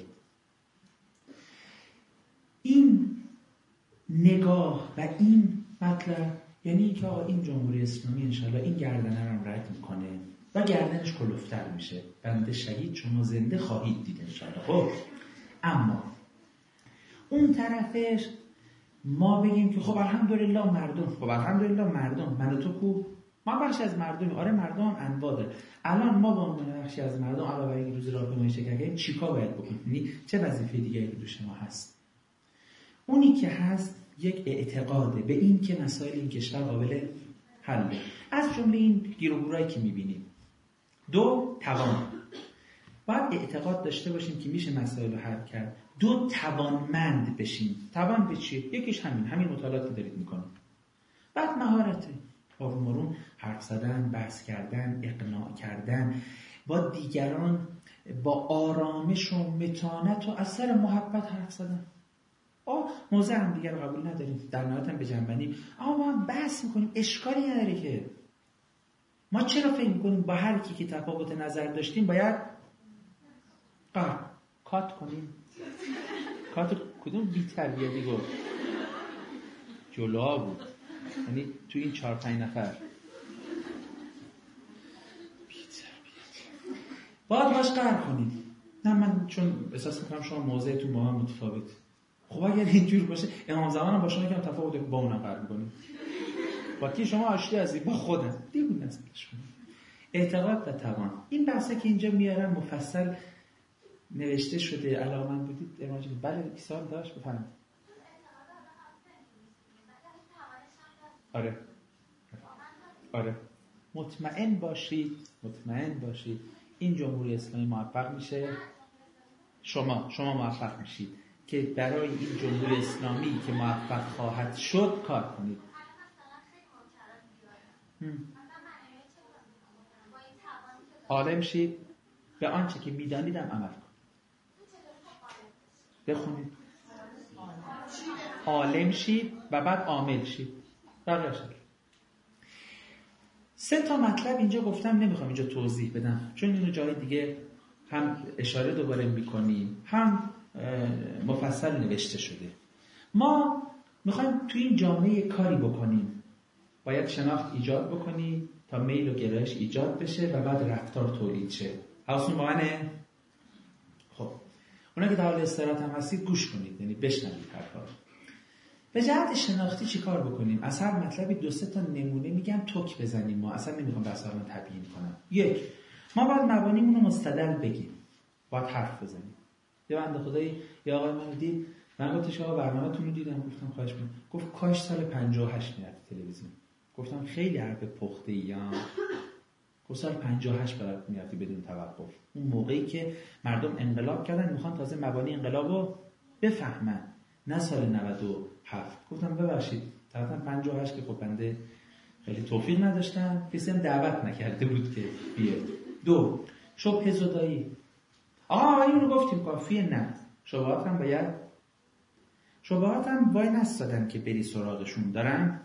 Speaker 1: این نگاه و این مطلب یعنی که آقا این جمهوری اسلامی انشالله این گردنه رو رد میکنه و گردنش کلفتر میشه. بنده شهید شما زنده خواهید دید انشالله. خب اما اون طرفش ما بگیم که خب الحمدلله مردم، خب الحمدلله مردم، من و تو کو؟ ما بخشی از مردم. آره مردم هم انواع داره. الان ما با عنوان بخشی از مردم علاوه بر این روز راهپیمایی شرکت کردیم چیکار باید بکنیم؟ یعنی چه وظیفه دیگه‌ای رو دوش ما هست؟ اونی که هست یک اعتقاده به این که مسائل این کشور قابل حله، از جمله این گیر و گورایی که میبینیم. دو، توان. باید اعتقاد داشته باشیم که میشه مسائل رو حل کرد. دو، توانمند بشیم. توان به چیه؟ یکیش همین همین مطالعاتی دارید میکنید. بعد مهارته، آروم آروم حرف زدن، بحث کردن، اقناع کردن با دیگران، با آرامش و متانت و اثر محبت حرف زدن. آه موضع هم دیگر رو قبول نداریم، در نهایت هم بجنبنیم، اما ما هم بحث میکنیم، اشکالی نداره که. ما چرا فکر میکنیم با هر کی که تفاوت نظر داشتیم باید قرار کات کنیم؟ کات کدوم بی تربیتی گفت؟ جلوها بود، یعنی تو این چهار پنج نفر باید باش قرار کنید. نه من چون احساس میکنم شما موضعتون با هم متفاوت. خب اگر اینجور باشه امام زمان با شما یکم تفاوت با اونم قرار می‌کنید. با کی شما آشتی هستید؟ با خودم. دیگه نسبتش کنید. اعتقاد و توان. این بحثه که اینجا میارم مفصل نوشته شده. علاقه‌مند بودید امام جان بله سوال داشت بفرمایید. آره. آره. مطمئن باشید، مطمئن باشید این جمهوری اسلامی موفق میشه. شما شما موفق میشید که برای این جمهوری اسلامی که موفق خواهد شد کار کنید. عالم شید، به آنچه که میدانید هم عمل کنید. بخونید. عالم شید و بعد عامل شید. بقیه شد. سه تا مطلب اینجا گفتم، نمیخوام اینجا توضیح بدم چون اینو جای دیگه هم اشاره دوباره میکنیم هم مفصل نوشته شده. ما میخوایم توی این جامعه کاری بکنیم، باید شناخت ایجاد بکنیم تا میل و گرایش ایجاد بشه و بعد رفتار تولید شه. حواستون با منه؟ خب اونا که در حال استراحت هم هستید گوش کنید، یعنی بشنوید حرفا. به جهت شناختی چی کار بکنیم؟ از هر مطلبی دو سه تا نمونه میگم توک بزنیم. ما اصلا نمیخوام بحثا رو تبیین کنم. یک، ما باید مبانیمون رو مستدل بگیم، باید حرف بزنیم. یه بنده خدایی یا آقای من دید، من گفتم شما برنامه‌تون رو دیدم، گفتم خواهش می‌کنم. گفت کاش سال پنجاه و هشت میاد تلویزیون. گفتم خیلی حرف پخته‌ای ها. گفت سال پنجاه و هشت برات میاد بدون توقف. اون موقعی که مردم انقلاب کردن میخوان تازه مبانی انقلابو بفهمن، نه سال نود و هفت. گفتم ببخشید طرفاً پنجاه و هشت که خب بنده خیلی توفیق نداشتم، کسی هم دعوت نکرده بود که بیاد. دو، شبهه زدایی. آها این رو گفتیم کافیه؟ نه، شبهات هم باید شبهات هم وای نستادن که بری سراغشون، دارن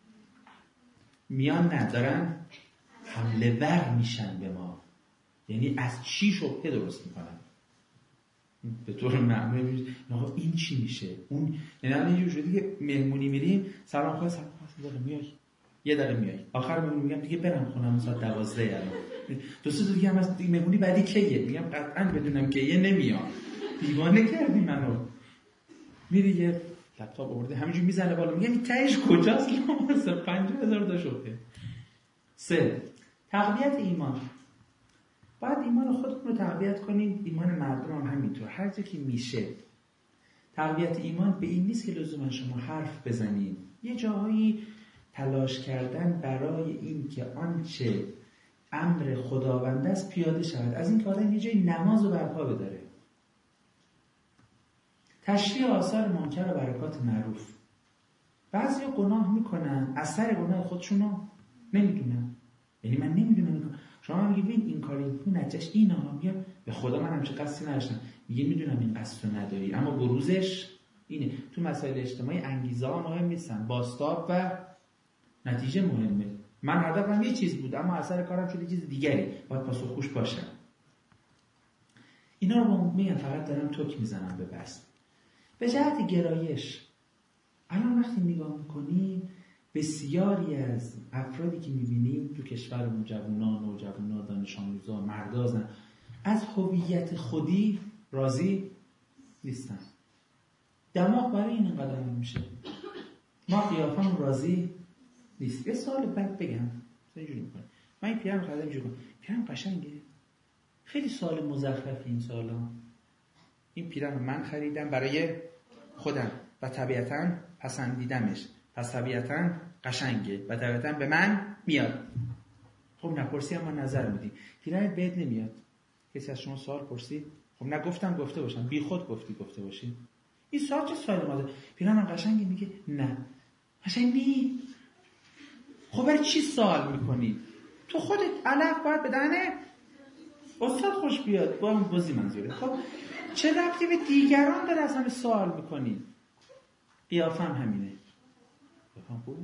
Speaker 1: میان ندارن حمله ور میشن به ما. یعنی از چی شبهه درست میکنن به طور معمولی. آقا این چی میشه اون، یعنی الان اینجوری شده که مهمونی میریم سلام خواهد سلام خواهد میای یه دقیقه میای، آخر مهمونی میگم دیگه برم خونم ساعت دوازده الان دو سه دیگه هم از دیگه مهمونی بعدی کیه، میگم قطعا بدونم که یه نمیاد، دیوانه کردی منو. میری یه لپتاپ آورده همینجوری میزنه بالا، میگم این تهش کجاست؟ لامصب پنجاه هزار تا شده. سه، تقویت ایمان. باید ایمان خودتون رو تقویت کنید، ایمان مردم هم همینطور، هر جا که میشه. تقویت ایمان به این نیست که لزوما شما حرف بزنید، یه جاهایی تلاش کردن برای این که آنچه امر خداوند است پیاده شود. از این کارا یه جای نماز و برپا بداره. تشریح آثار منکر و برکات معروف. بعضی گناه میکنن، اثر گناه خودشونو نمیدونن. یعنی من نمیدونم این کار. شما میگید ببین این کاری این نتیجهش اینه، میگم به خدا من همچین قصدی نداشتم. میگه میدونم این قصدو نداری اما بروزش اینه. تو مسائل اجتماعی انگیزه ها مهم نیستن، بازتاب و نتیجه مهمه. من هدفم یه چیز بود اما اثر کارم شده چیز دیگری، باید پاسخگوش باشم. اینا رو میگم فقط دارم توک میزنم به بس. به جهت گرایش، الان وقتی نگاه میکنیم بسیاری از افرادی که میبینیم تو کشورمون، جوانان و جوانان، دانش آموزا، مردازن، از هویت خودی راضی نیستن. دماغ برای این قدم میشه، ما قیافمون راضی نیست. یه سوال بعد بگم اینجوری میکنم، من این پیرم خریدم اینجوری کنم، پیرم قشنگه، خیلی سوال مزخرفی این سوالا. این پیرم من خریدم برای خودم، و طبیعتاً پسندیدمش، پس طبیعتاً قشنگه و طبیعتاً به من میاد. خب نپرسی اما نظر میدی، پیرمرد بهت نمیاد. کسی از شما سوال پرسید؟ خب نگفتم گفته باشم، بی خود گفتی گفته باشی. این سوال چه سوال ماده؟ پیرمرد قشنگه میگه نه. قشنگ نی. خب برای چی سوال میکنی؟ تو خودت علف باید بدنه استاد خوش بیاد، با اون بازی منظوره. خب چه ربطی به دیگران داره اصلا سوال میکنی؟ قیافم همینه. قیافم خوبه؟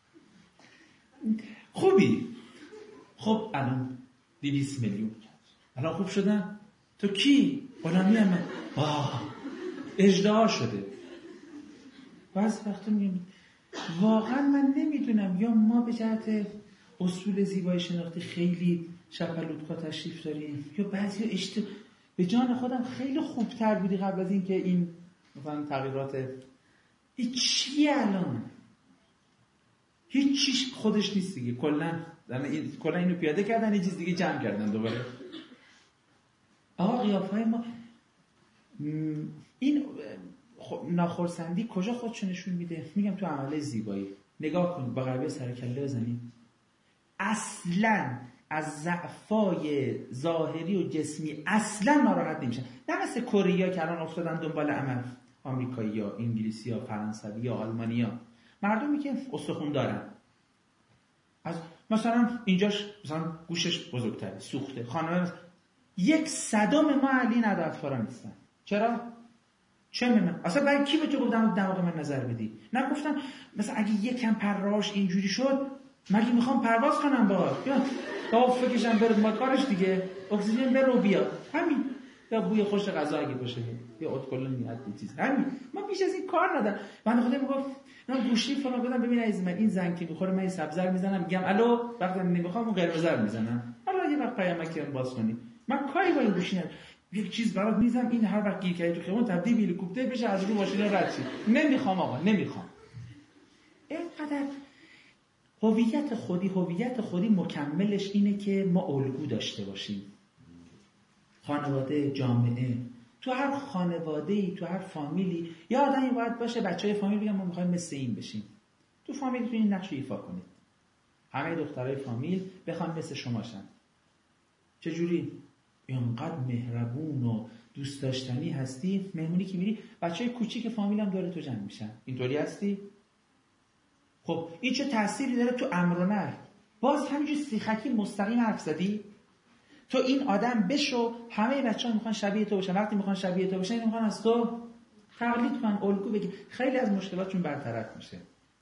Speaker 1: خوبی؟ خب الان دویست میلیون الان خوب شدن؟ تو کی؟ غلامی هم من آه اژدها شده. بعض وقتا میگم واقعا من نمیدونم یا ما به جهت اصول زیبایی شناختی خیلی شپلوتکا تشریف داریم یا بعضی اشت... به جان خودم خیلی خوبتر بودی قبل از این که این مثلا تغییرات این چیه الان؟ هیچ چیش خودش نیست دیگه. کلا این کلا اینو پیاده کردن یه چیز دیگه جمع کردن دوباره. آقا قیافه ما این ناخرسندی کجا خودشو نشون میده؟ میگم تو عمله زیبایی نگاه کنید، با غربیه سر کله بزنید، اصلا از ضعفای ظاهری و جسمی اصلا ناراحت نمیشن. نه مثل کره که الان افتادن دنبال عمل، آمریکایی‌ها، انگلیسی‌ها، فرانسوی‌ها، آلمانی‌ها، مردمی که استخوان دارن. از مثلا اینجاش مثلا گوشش بزرگتره، سوخته، خانم یک صدام ما علی ندارفارا نیستن. چرا؟ چه من؟ اصلا برای کی به تو گفتم دماغ من نظر بدی؟ نگفتم مثلا اگه یکم پرراش اینجوری شد مگه میخوام پرواز کنم با یا تا فکرشم بره ما کارش دیگه، اکسیژن بره و بیا همین، یا بوی خوش غذا اگه باشه یا ادکلون میاد این چیز همین. ما بیش از این کار ندارم. من خودم میگم من گوشی فلان گفتم ببین عزیز من این زنگ که میخوره من سبزر میزنم میگم الو، وقتی نمیخوام اون قرمزر میزنم. حالا یه وقت پیامک باز کنی من کاری با این گوشی ندارم. یک چیز برات میزنم این هر وقت گیر کردی تو خیابون تبدیل به هلیکوپتر بشه از رو ماشین رد شی. نمیخوام آقا نمیخوام. اینقدر هویت خودی هویت خودی مکملش اینه که ما الگو داشته باشیم. خانواده، جامعه، تو هر خانواده‌ای، تو هر فامیلی یا آدمی باید باشه بچهای فامیل بگن ما می‌خوایم مثل این بشیم. تو فامیلتون این نقش رو ایفا کنید. همه دخترای فامیل بخوان مثل شما شن. چه جوری؟ اینقدر مهربون و دوست داشتنی هستی، مهمونی که میری بچهای کوچیک فامیل هم دور تو جمع میشن. اینطوری هستی؟ خب این چه تأثیری داره تو امر و نهی؟ باز همینجوری سیخکی مستقیم حرف زدی؟ تو این آدم بشو، همه بچه‌ها میخوان شبیه تو باشن، وقتی میخوان شبیه تو باشن میخوان از تو تقلید کنن، الگو بگیر، خیلی از مشکلاتشون برطرف میشه.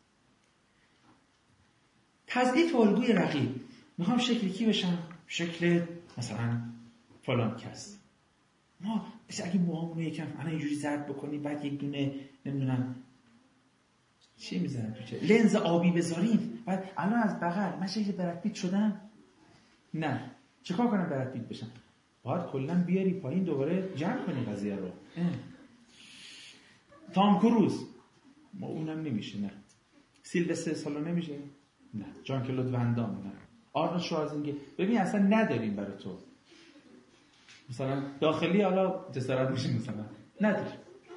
Speaker 1: تضعیف الگوی رقیب، میخوام شکلی کی بشم؟ شکل مثلا فلان کس. ما اگه موهامونو یکم الان اینجوری زرد بکنی بعد یک دونه نمیدونم چی میزنن تو چه لنز آبی بذاریم بعد الان از بغل من شکل برد پیت شدم؟ نه. چیکار کنم برد پیت بشم؟ باید کلا بیاری پایین دوباره جمع کنی قضیه رو. تام کروز ما اونم نمیشه. نه. سیلوستر استالون نمیشه؟ نه. جان کلود ون دام نه. آرنولد شوارزنگر. ببین اصلا نداریم برای تو. مثلا داخلی حالا جسارت میشه مثلا نداریم.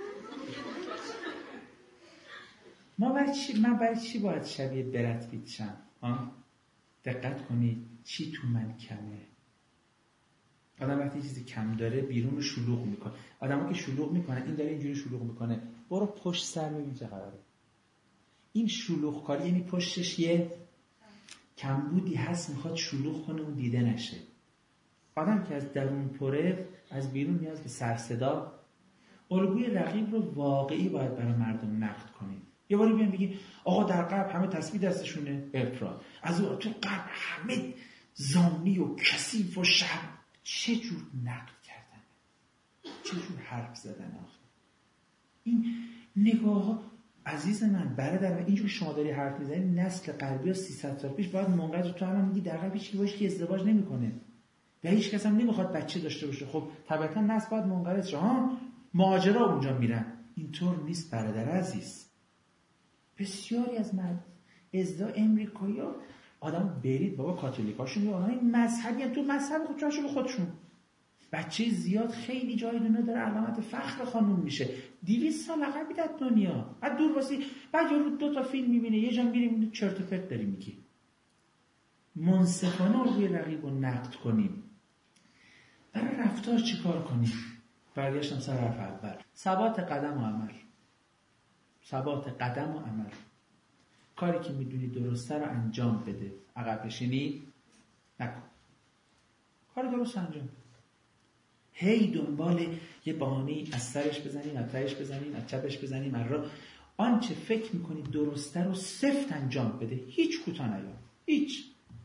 Speaker 1: ما برای چی من برای چی باید شبیه برد پیت شم؟ ها؟ دقت کنید چی تو من کمه. آدم وقتی چیزی کم داره بیرون رو شلوغ میکنه. آدم‌ها که شلوغ میکنه این داره اینجوری شلوغ میکنه. برو پشت سر ببین چه خبره. این شلوغ کاری یعنی پشتش یه کمبودی هست میخواد شلوغ کنه اون دیده نشه. آدم که از درون پره از بیرون نیاز به سر صدا. الگوی رقیب رو واقعی باید برای مردم نقد کنیم. یه باری بیان بگیم آقا در غرب همه تسبیح دستشونه افراد، از اون تو غرب همه زانی و کثیف و شر. چه جور نقد کردن، چه جور حرف زدن آخه. این نگاه ها عزیز من برادر من اینجور شما داری حرف میزنی نسل غربی ها سیصد سال پیش باید منقضی. تو الان میگی در غرب هیچ کی باشه که ازدواج نمیکنه و هیچ کس هم نمیخواد بچه داشته باشه. خب طبعا نسل باید منقرض شه. ها مهاجرا اونجا میرن. اینطور نیست برادر عزیز. بسیاری از مرد ازدواج امریکایی‌ها آدم برید بابا کاتولیکاشون یا اونها این مذهبی هم تو مذهب خودشون خودشون بچه زیاد خیلی جای دنیا داره علامت فخر خانوم میشه. دویست سال عقبی در دنیا. بعد دور واسی بعد یارو دو تا فیلم میبینه، یه جا میریم چرت و پرت داری میگی. منصفانه روی رقیب رو نقد کنیم. برای رفتار چیکار کنیم؟ برگشتم سر حرف اول. ثبات قدم و عمل. ثبات قدم و عمل. کاری که میدونی درسته رو انجام بده. عقب نشینی نکن. کار درست انجام بده. هی دنبال یه بهانه‌ای از سرش بزنیم، از تهش بزنیم، از چپش بزنیم، از راه. آنچه فکر میکنی درسته رو سفت انجام بده. هیچ کوتاه نیا. هیچ.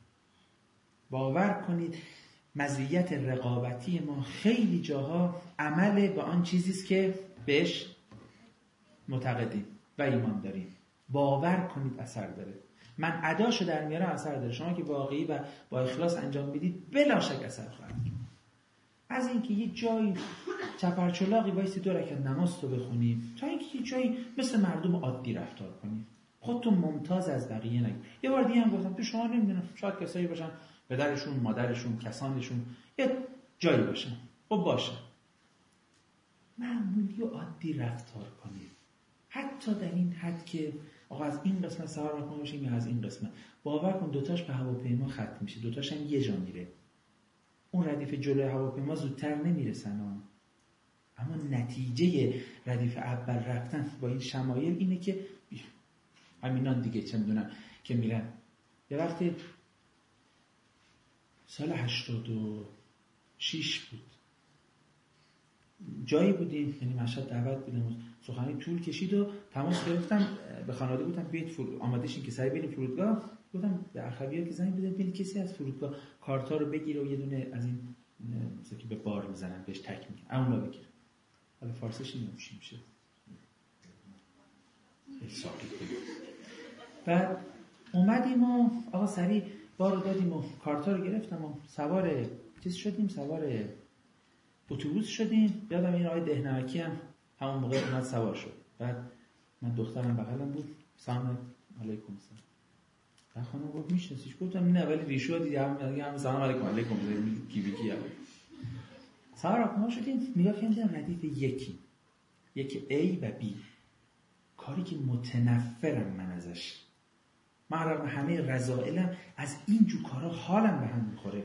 Speaker 1: باور کنید مزیت رقابتی ما خیلی جاها عمل به آن چیزیست که بهش معتقدیم و ایمان داریم. باور کنید اثر داره. من اداشو در میارم اثر داره. شما که واقعی و با اخلاص انجام بدید بلا شک اثر خواهد کرد. از اینکه یه جایی چپرچلاقی وایسی دو رکعت نماز تو بخونید تا اینکه یه جایی مثل مردم عادی رفتار کنید. خودتون ممتاز از بقیه نگید. یه بار دیگه هم گفتم تو شما نمیدونم شاید کسایی باشن پدرشون، مادرشون، کسانشون یه جایی باشن. خب باشه. معمولی و عادی رفتار کنید. حتی در این حد که آقا از این قسمت سوار نکنه باشیم یا از این قسمت. باور کن دوتاش به هواپیما ختم میشه. دوتاش هم یه جا میره. اون ردیف جلوی هواپیما زودتر نمیرسن ها. اما نتیجه ردیف اول رفتن با این شمایل اینه که همینان دیگه چه میدونم که میرن. یه وقتی سال هشتاد و شش بود جایی بودیم، یعنی مشهد دعوت بودم، سخنرانی طول کشید و تماس گرفتم به خانواده گفتم بیاید فرود آماده شین که سری بریم فرودگاه. گفتم به اخویا که زنگ بزنید ببینید کسی از فرودگاه کارتا رو بگیره و یه دونه از این مثلا که به بار میزنن بهش تک میگن اون رو بگیره. حالا فارسیش نمیشه میشه ساکت بود. بعد اومدیم و آقا سری بارو دادیم و کارتا رو گرفتم و سوار چیز شدیم، سوار اتوبوس شدیم. یادم این آقای دهنمکی هم همون موقع اومد سوار شد. بعد من دخترم بغلم بود. سلام علیکم سلام. بعد خانم گفت میشناسیش؟ گفتم نه ولی ریشو دیگه هم میگم سلام علیکم علیکم کی بی کی. سوار ما شدیم. نگاه کردم ردیف یکی یکی A و B. کاری که متنفرم من ازش. من رغم همه رذائلم از این جو کارا حالم به هم میخوره.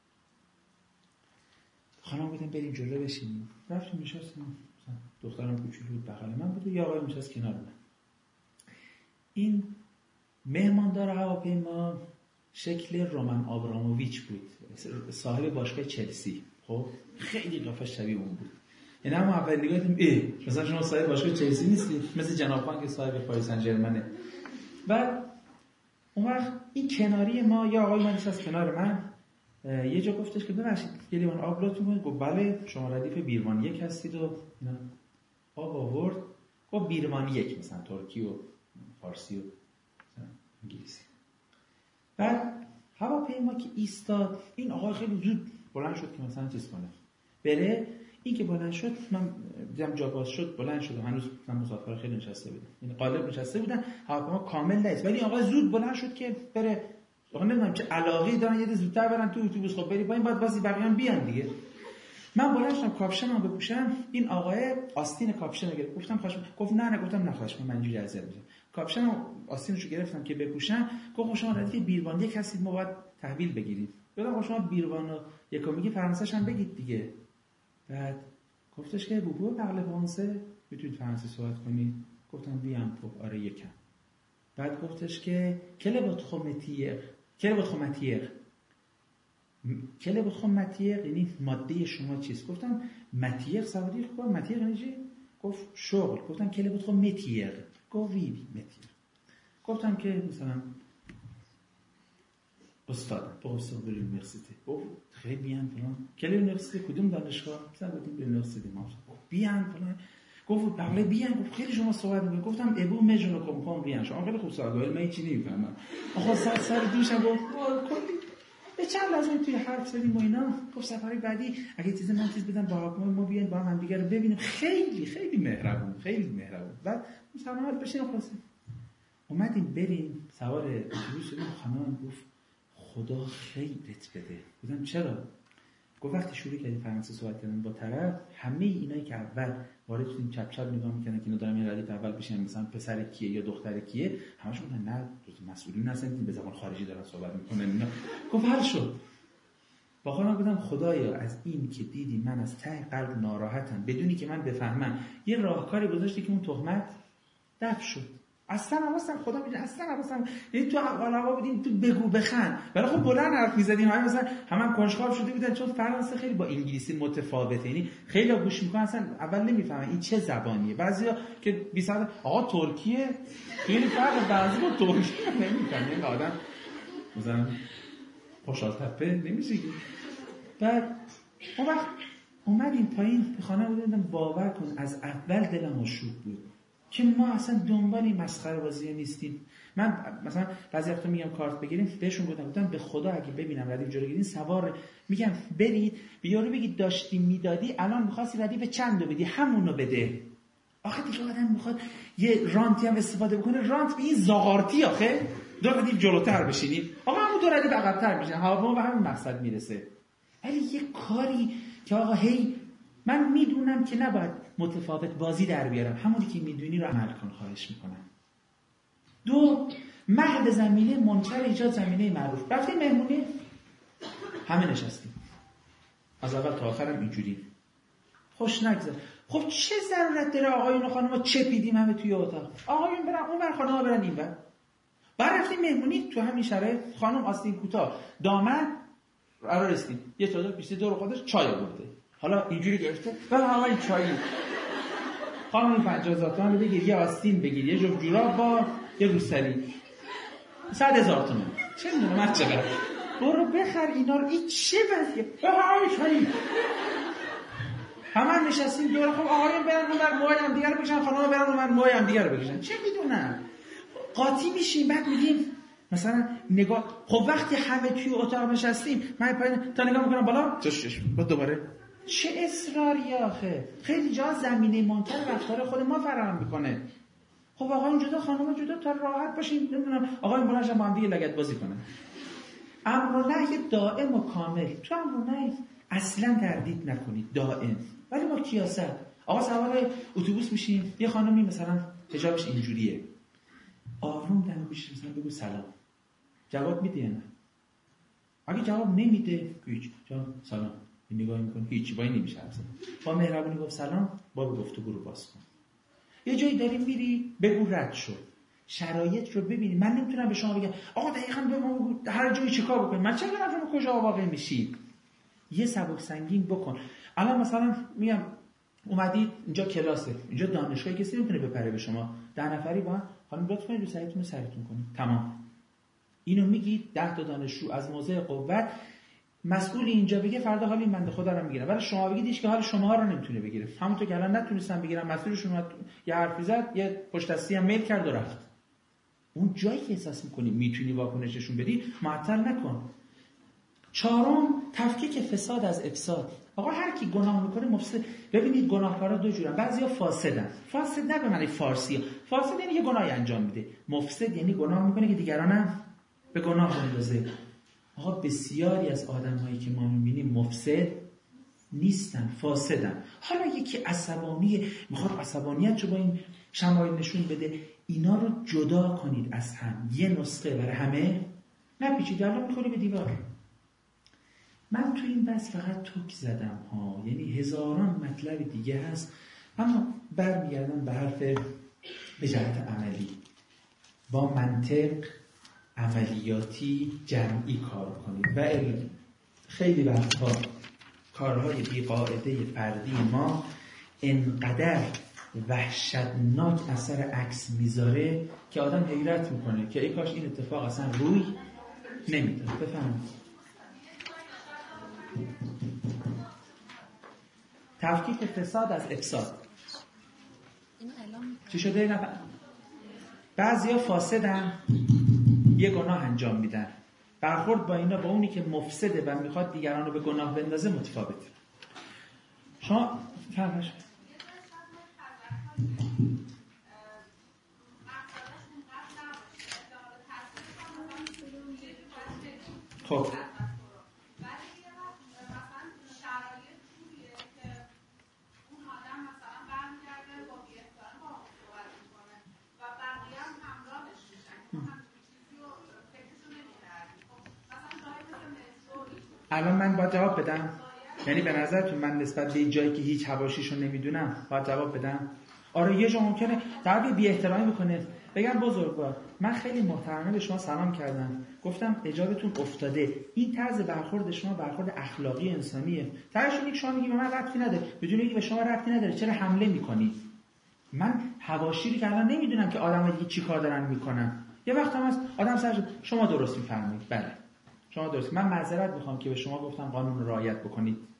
Speaker 1: خانم گفتم بریم جلو بشینیم. رفتیم نشستیم. دخترم کوچولو بود بغل من بود و یه آقای نشست کنار من. این مهماندار هواپیما شکل رومن آبراموویچ بود، صاحب باشگاه چلسی. خب خیلی قیافش شبیه اون بود. یعنی هم اول نگاه دیدم ای مثلا شما صاحب باشگاه چلسی نیستی، مثل جناب خان که صاحب پاریس سن ژرمنه. بعد اون وقت این کناری ما یا آقای من نشست کنار من. یه جا گفتش که ببخشید یه لیوان آب لطف می‌کنید؟ گفت بله شما ردیف بیروان یک هستید و اینا. آب آورد گفت بیروان یک مثلا ترکی و فارسی و انگلیسی. بعد هواپیما که ایستاد این آقا خیلی زود بلند شد که مثلا چیز کنه بره. این که بلند شد من دیدم جا باز شد بلند شد. هنوز من مسافرها خیلی نشسته بودم، یعنی قالب نشسته بودن، هواپیما کامل نیست ولی آقا زود بلند شد که بره. آقا نمیدونم چه علاقه‌ای دارن یه زودتر برن تو اتوبوس. خب بری پایین بعد واسه بقیه هم بیان دیگه. من بلند شدم کاپشنم بپوشم. این آقای آستین کاپشن رو گرفت. گفتم خواهش گفت نه نه گفتم نه خواهش من اینجوری اذیت میشم. کاپشنم آستینشو گرفتم که بپوشم. گفت شما ردیف بیروان یک هستید ما باید تحویل بگیریم. گفتم شما بیروان یکو میگی فرانسه‌ش هم بگید دیگه. بعد گفتش که بوبو بغل فرانسه میتونید فرانسه صحبت کنید؟ گفتم بیام خب آره یکم. بعد گفتش که کله بود خمتیه کله بود خمتیه کله بود خمتیه یعنی ماده شما چیست؟ گفتم متیه سوادی خوب متیه یعنی چی؟ گفت شغل. گفتم کله بود خمتیه. گفت وی وی متیه. گفتم که مثلا استاد به استاد به یونیورسیته. گفت خیلی بیان فلان. کله یونیورسیته کدوم دانشگاه؟ مثلا گفتیم یونیورسیته ما. بیان فلان. گفت بله بیان. گفت خیلی شما صحبت می‌کنید. گفتم ابو مجنو کمپون بیان. شما خیلی خوب صحبت می‌کنید. من چی نمی‌فهمم. آخه سر سر دوشم گفت کلی به چند لازم توی حرف زدیم و اینا. گفت سفری بعدی اگه چیزی من چیز بدم با ما بیان با هم دیگه رو ببینیم. خیلی خیلی مهربون خیلی مهربون. بعد سلام بشین خلاص اومدیم بریم سوار اتوبوس شدیم. خانم گفت خدا خیرت بده. گفتم چرا؟ گفت وقتی شروع کردی فرانسه صحبت کردن با طرف، همه اینایی که اول وارد شدیم چپ چپ نگاه می‌کردن که اینا دارن این ردیف اول بشن مثلا پسر کیه یا دختر کیه، همش گفتن نه مسئولین هستن به زبان خارجی دارن صحبت می‌کنن اینا. گفت حل شد. با خودم گفتم خدایا از این که دیدی من از ته قلب ناراحتم بدونی که من بفهمم، یه راهکاری گذاشتی که اون تهمت دفع شد. اصلا حواسم خدا میدونه اصلا حواسم یعنی تو حوالا بودیم تو بگو بخند، ولی خب بلند حرف می‌زدیم، همه مثلا همون کنجکاو شده بودن چون فرانسه خیلی با انگلیسی متفاوته، یعنی خیلی گوش میکنن اصلا اول نمیفهمن این چه زبانیه. بعضیا که بیست آقا ترکیه خیلی فرق بعضی با ترکیه نمیفهمن، این آدم مثلا خوشحال تپه نمیشه. بعد اون وقت اومدیم پایین خانه بودم، باور کن از اول دلم آشوب بود که ما اصلا دنبال این مسخره بازی نیستیم. من مثلا بعضی وقتا میگم کارت بگیریم، بهشون گفتم گفتم به خدا اگه ببینم ردیف جلو گیرین سوار میگم برید به یارو بگید داشتی میدادی الان می‌خواستی ردیف چندو بدی همونو بده. آخه دیگه آدم میخواد یه رانتی هم استفاده بکنه، رانت به این زاغارتی آخه دو ردیف جلوتر بشینیم آقا همون دو ردیف عقب‌تر میشن، هواپیما به همین مقصد میرسه. ولی یه کاری که آقا هی من میدونم که نباید متفاوت بازی در بیارم، همونی که میدونی رو عمل کن خواهش میکنم. دو، مهد زمینه منکر ایجاد زمینه معروف. رفتیم مهمونی همه نشستیم از اول تا آخرم اینجوری خوش نگذر. خب چه ضرورت داره آقایون و خانم‌ها چپیدیم همه توی اتاق، آقایون برن اون ور خانم‌ها برن این ور. بعد رفتیم مهمونی تو همین شرایط، خانم آستین کوتاه دامن قرار رسیدیم یه چادر پیشته دور خودش چای آورده، حالا اینجوری گرفته ولی آقا این چایی خانم این پنجاه هزار تومان بگیر، یه آستین بگیر، یه جفت جوراب با یه روسری صد هزار تومان، چه میدونم من چقدر، برو بخر اینا رو. این چه وضعیه؟ آقای چایی همه نشستیم دور. خب آقایون برن اون موهای هم دیگر بکشن، خانم‌ها برن اون موهای هم دیگر بکشن، چه میدونم. قاطی میشیم بعد میگیم مثلا نگاه. خب وقتی همه توی اتاق نشستیم من پایین تا نگاه میکنم بالا چشش بعد دوباره چه اصراری آخه. خیلی جا زمینه منکر رفتار خود ما فراهم میکنه. خب آقایون جدا خانم‌ها جدا تا راحت باشین، نمیدونم آقایون بلنشن با هم دیگه لگد بازی کنن. امر و نهی دائم و کامل. تو امر و نهی اصلا تردید نکنید دائم. ولی با کیاست آقا سوار اتوبوس میشیم یه خانمی مثلا حجابش اینجوریه، آروم دم بشین مثلا بگو سلام، جواب میده یا نه؟ اگه جواب نمیده هیچ، جان سلام این نگاه میکنه هیچ با این نمیشه حرف زد. با مهربونی گفت سلام، باب گفتگو رو باز کن. یه جایی داری میری بگو رد شد، شرایط رو ببینی. من نمیتونم به شما بگم آقا دقیقاً به ما بگو هر جایی چیکار بکنید، من چه میدونم کجا واقع میشید. یه سبک سنگین بکن. الان مثلا میگم اومدید اینجا کلاسه، اینجا دانشگاهی، کسی نمیتونه بپره به شما، ده نفری با هم خانم لطف کنید رو سریتون رو سریتون کنید تمام. اینو میگید ده تا دانشجو از موضع قوت مسئول اینجا بگه فردا حال این بنده خدا رو میگیره، ولی شما بگید هیچ که حال شما رو نمیتونه بگیره. همونطور که الان نتونستم بگیرم، مسئولشون اومد یه حرفی زد، یه پشت دستی هم میل کرد و رفت. اون جایی که احساس میکنی میتونی واکنششون بدی معطل نکن. چهارم تفکیک فساد از افساد. آقا هر کی گناه میکنه مفسد. ببینید گناهکارا دو جورن، بعضیا فاسدن. فاسد نه به معنی فارسی، فاسد یعنی یه گناهی انجام میده. مفسد یعنی گناه میکنه که دیگرانم به گناه بندازه. آقا بسیاری از آدمایی که ما میبینیم مفسد نیستن، فاسدن. حالا یکی عصبانیه میخواد عصبانیت رو با این شمایل نشون بده، اینا رو جدا کنید از هم. یه نسخه برای همه نپیچید، الان میخوری به دیوار. من تو این بحث فقط توک زدم ها، یعنی هزاران مطلب دیگه هست، اما برمیگردم به حرف به جهت عملی. با منطق عملیاتی جمعی کار کنید و خیلی وقتها کارهای بی‌قاعده فردی ما انقدر وحشتناک اثر عکس میذاره که آدم حیرت میکنه که ای کاش این اتفاق اصلا روی نمیداد. بفهمید تفکیک فساد از افساد. چی شده؟ نفهم. بعضیا فاسدن، یه گناه انجام میدن، برخورد با اینا با اونی که مفسده و میخواد دیگران رو به گناه بندازه متفاوته. شما فهمش خب الان من باید جواب بدم؟ یعنی به نظرتون من نسبت به جایی که هیچ حواشیشو نمیدونم باید جواب بدم؟ آره یه جا ممکنه طرف بی احترامی بکنه، بگم بزرگوار من خیلی محترمانه به شما سلام کردم، گفتم اجابتون افتاده، این طرز برخورد شما برخورد اخلاقی انسانیه. طرفشون یک شما میگی به من ربطی نداره، بدون اینکه به شما ربطی نداره چرا حمله میکنی؟ من حواشی رو که الان نمیدونم که آدم‌ها دیگه چیکار دارن میکنن. یه وقت هم هست آدم سرش شما درست میفرمایید، بله شما درست، من معذرت میخوام که به شما گفتم قانون رو رعایت بکنید.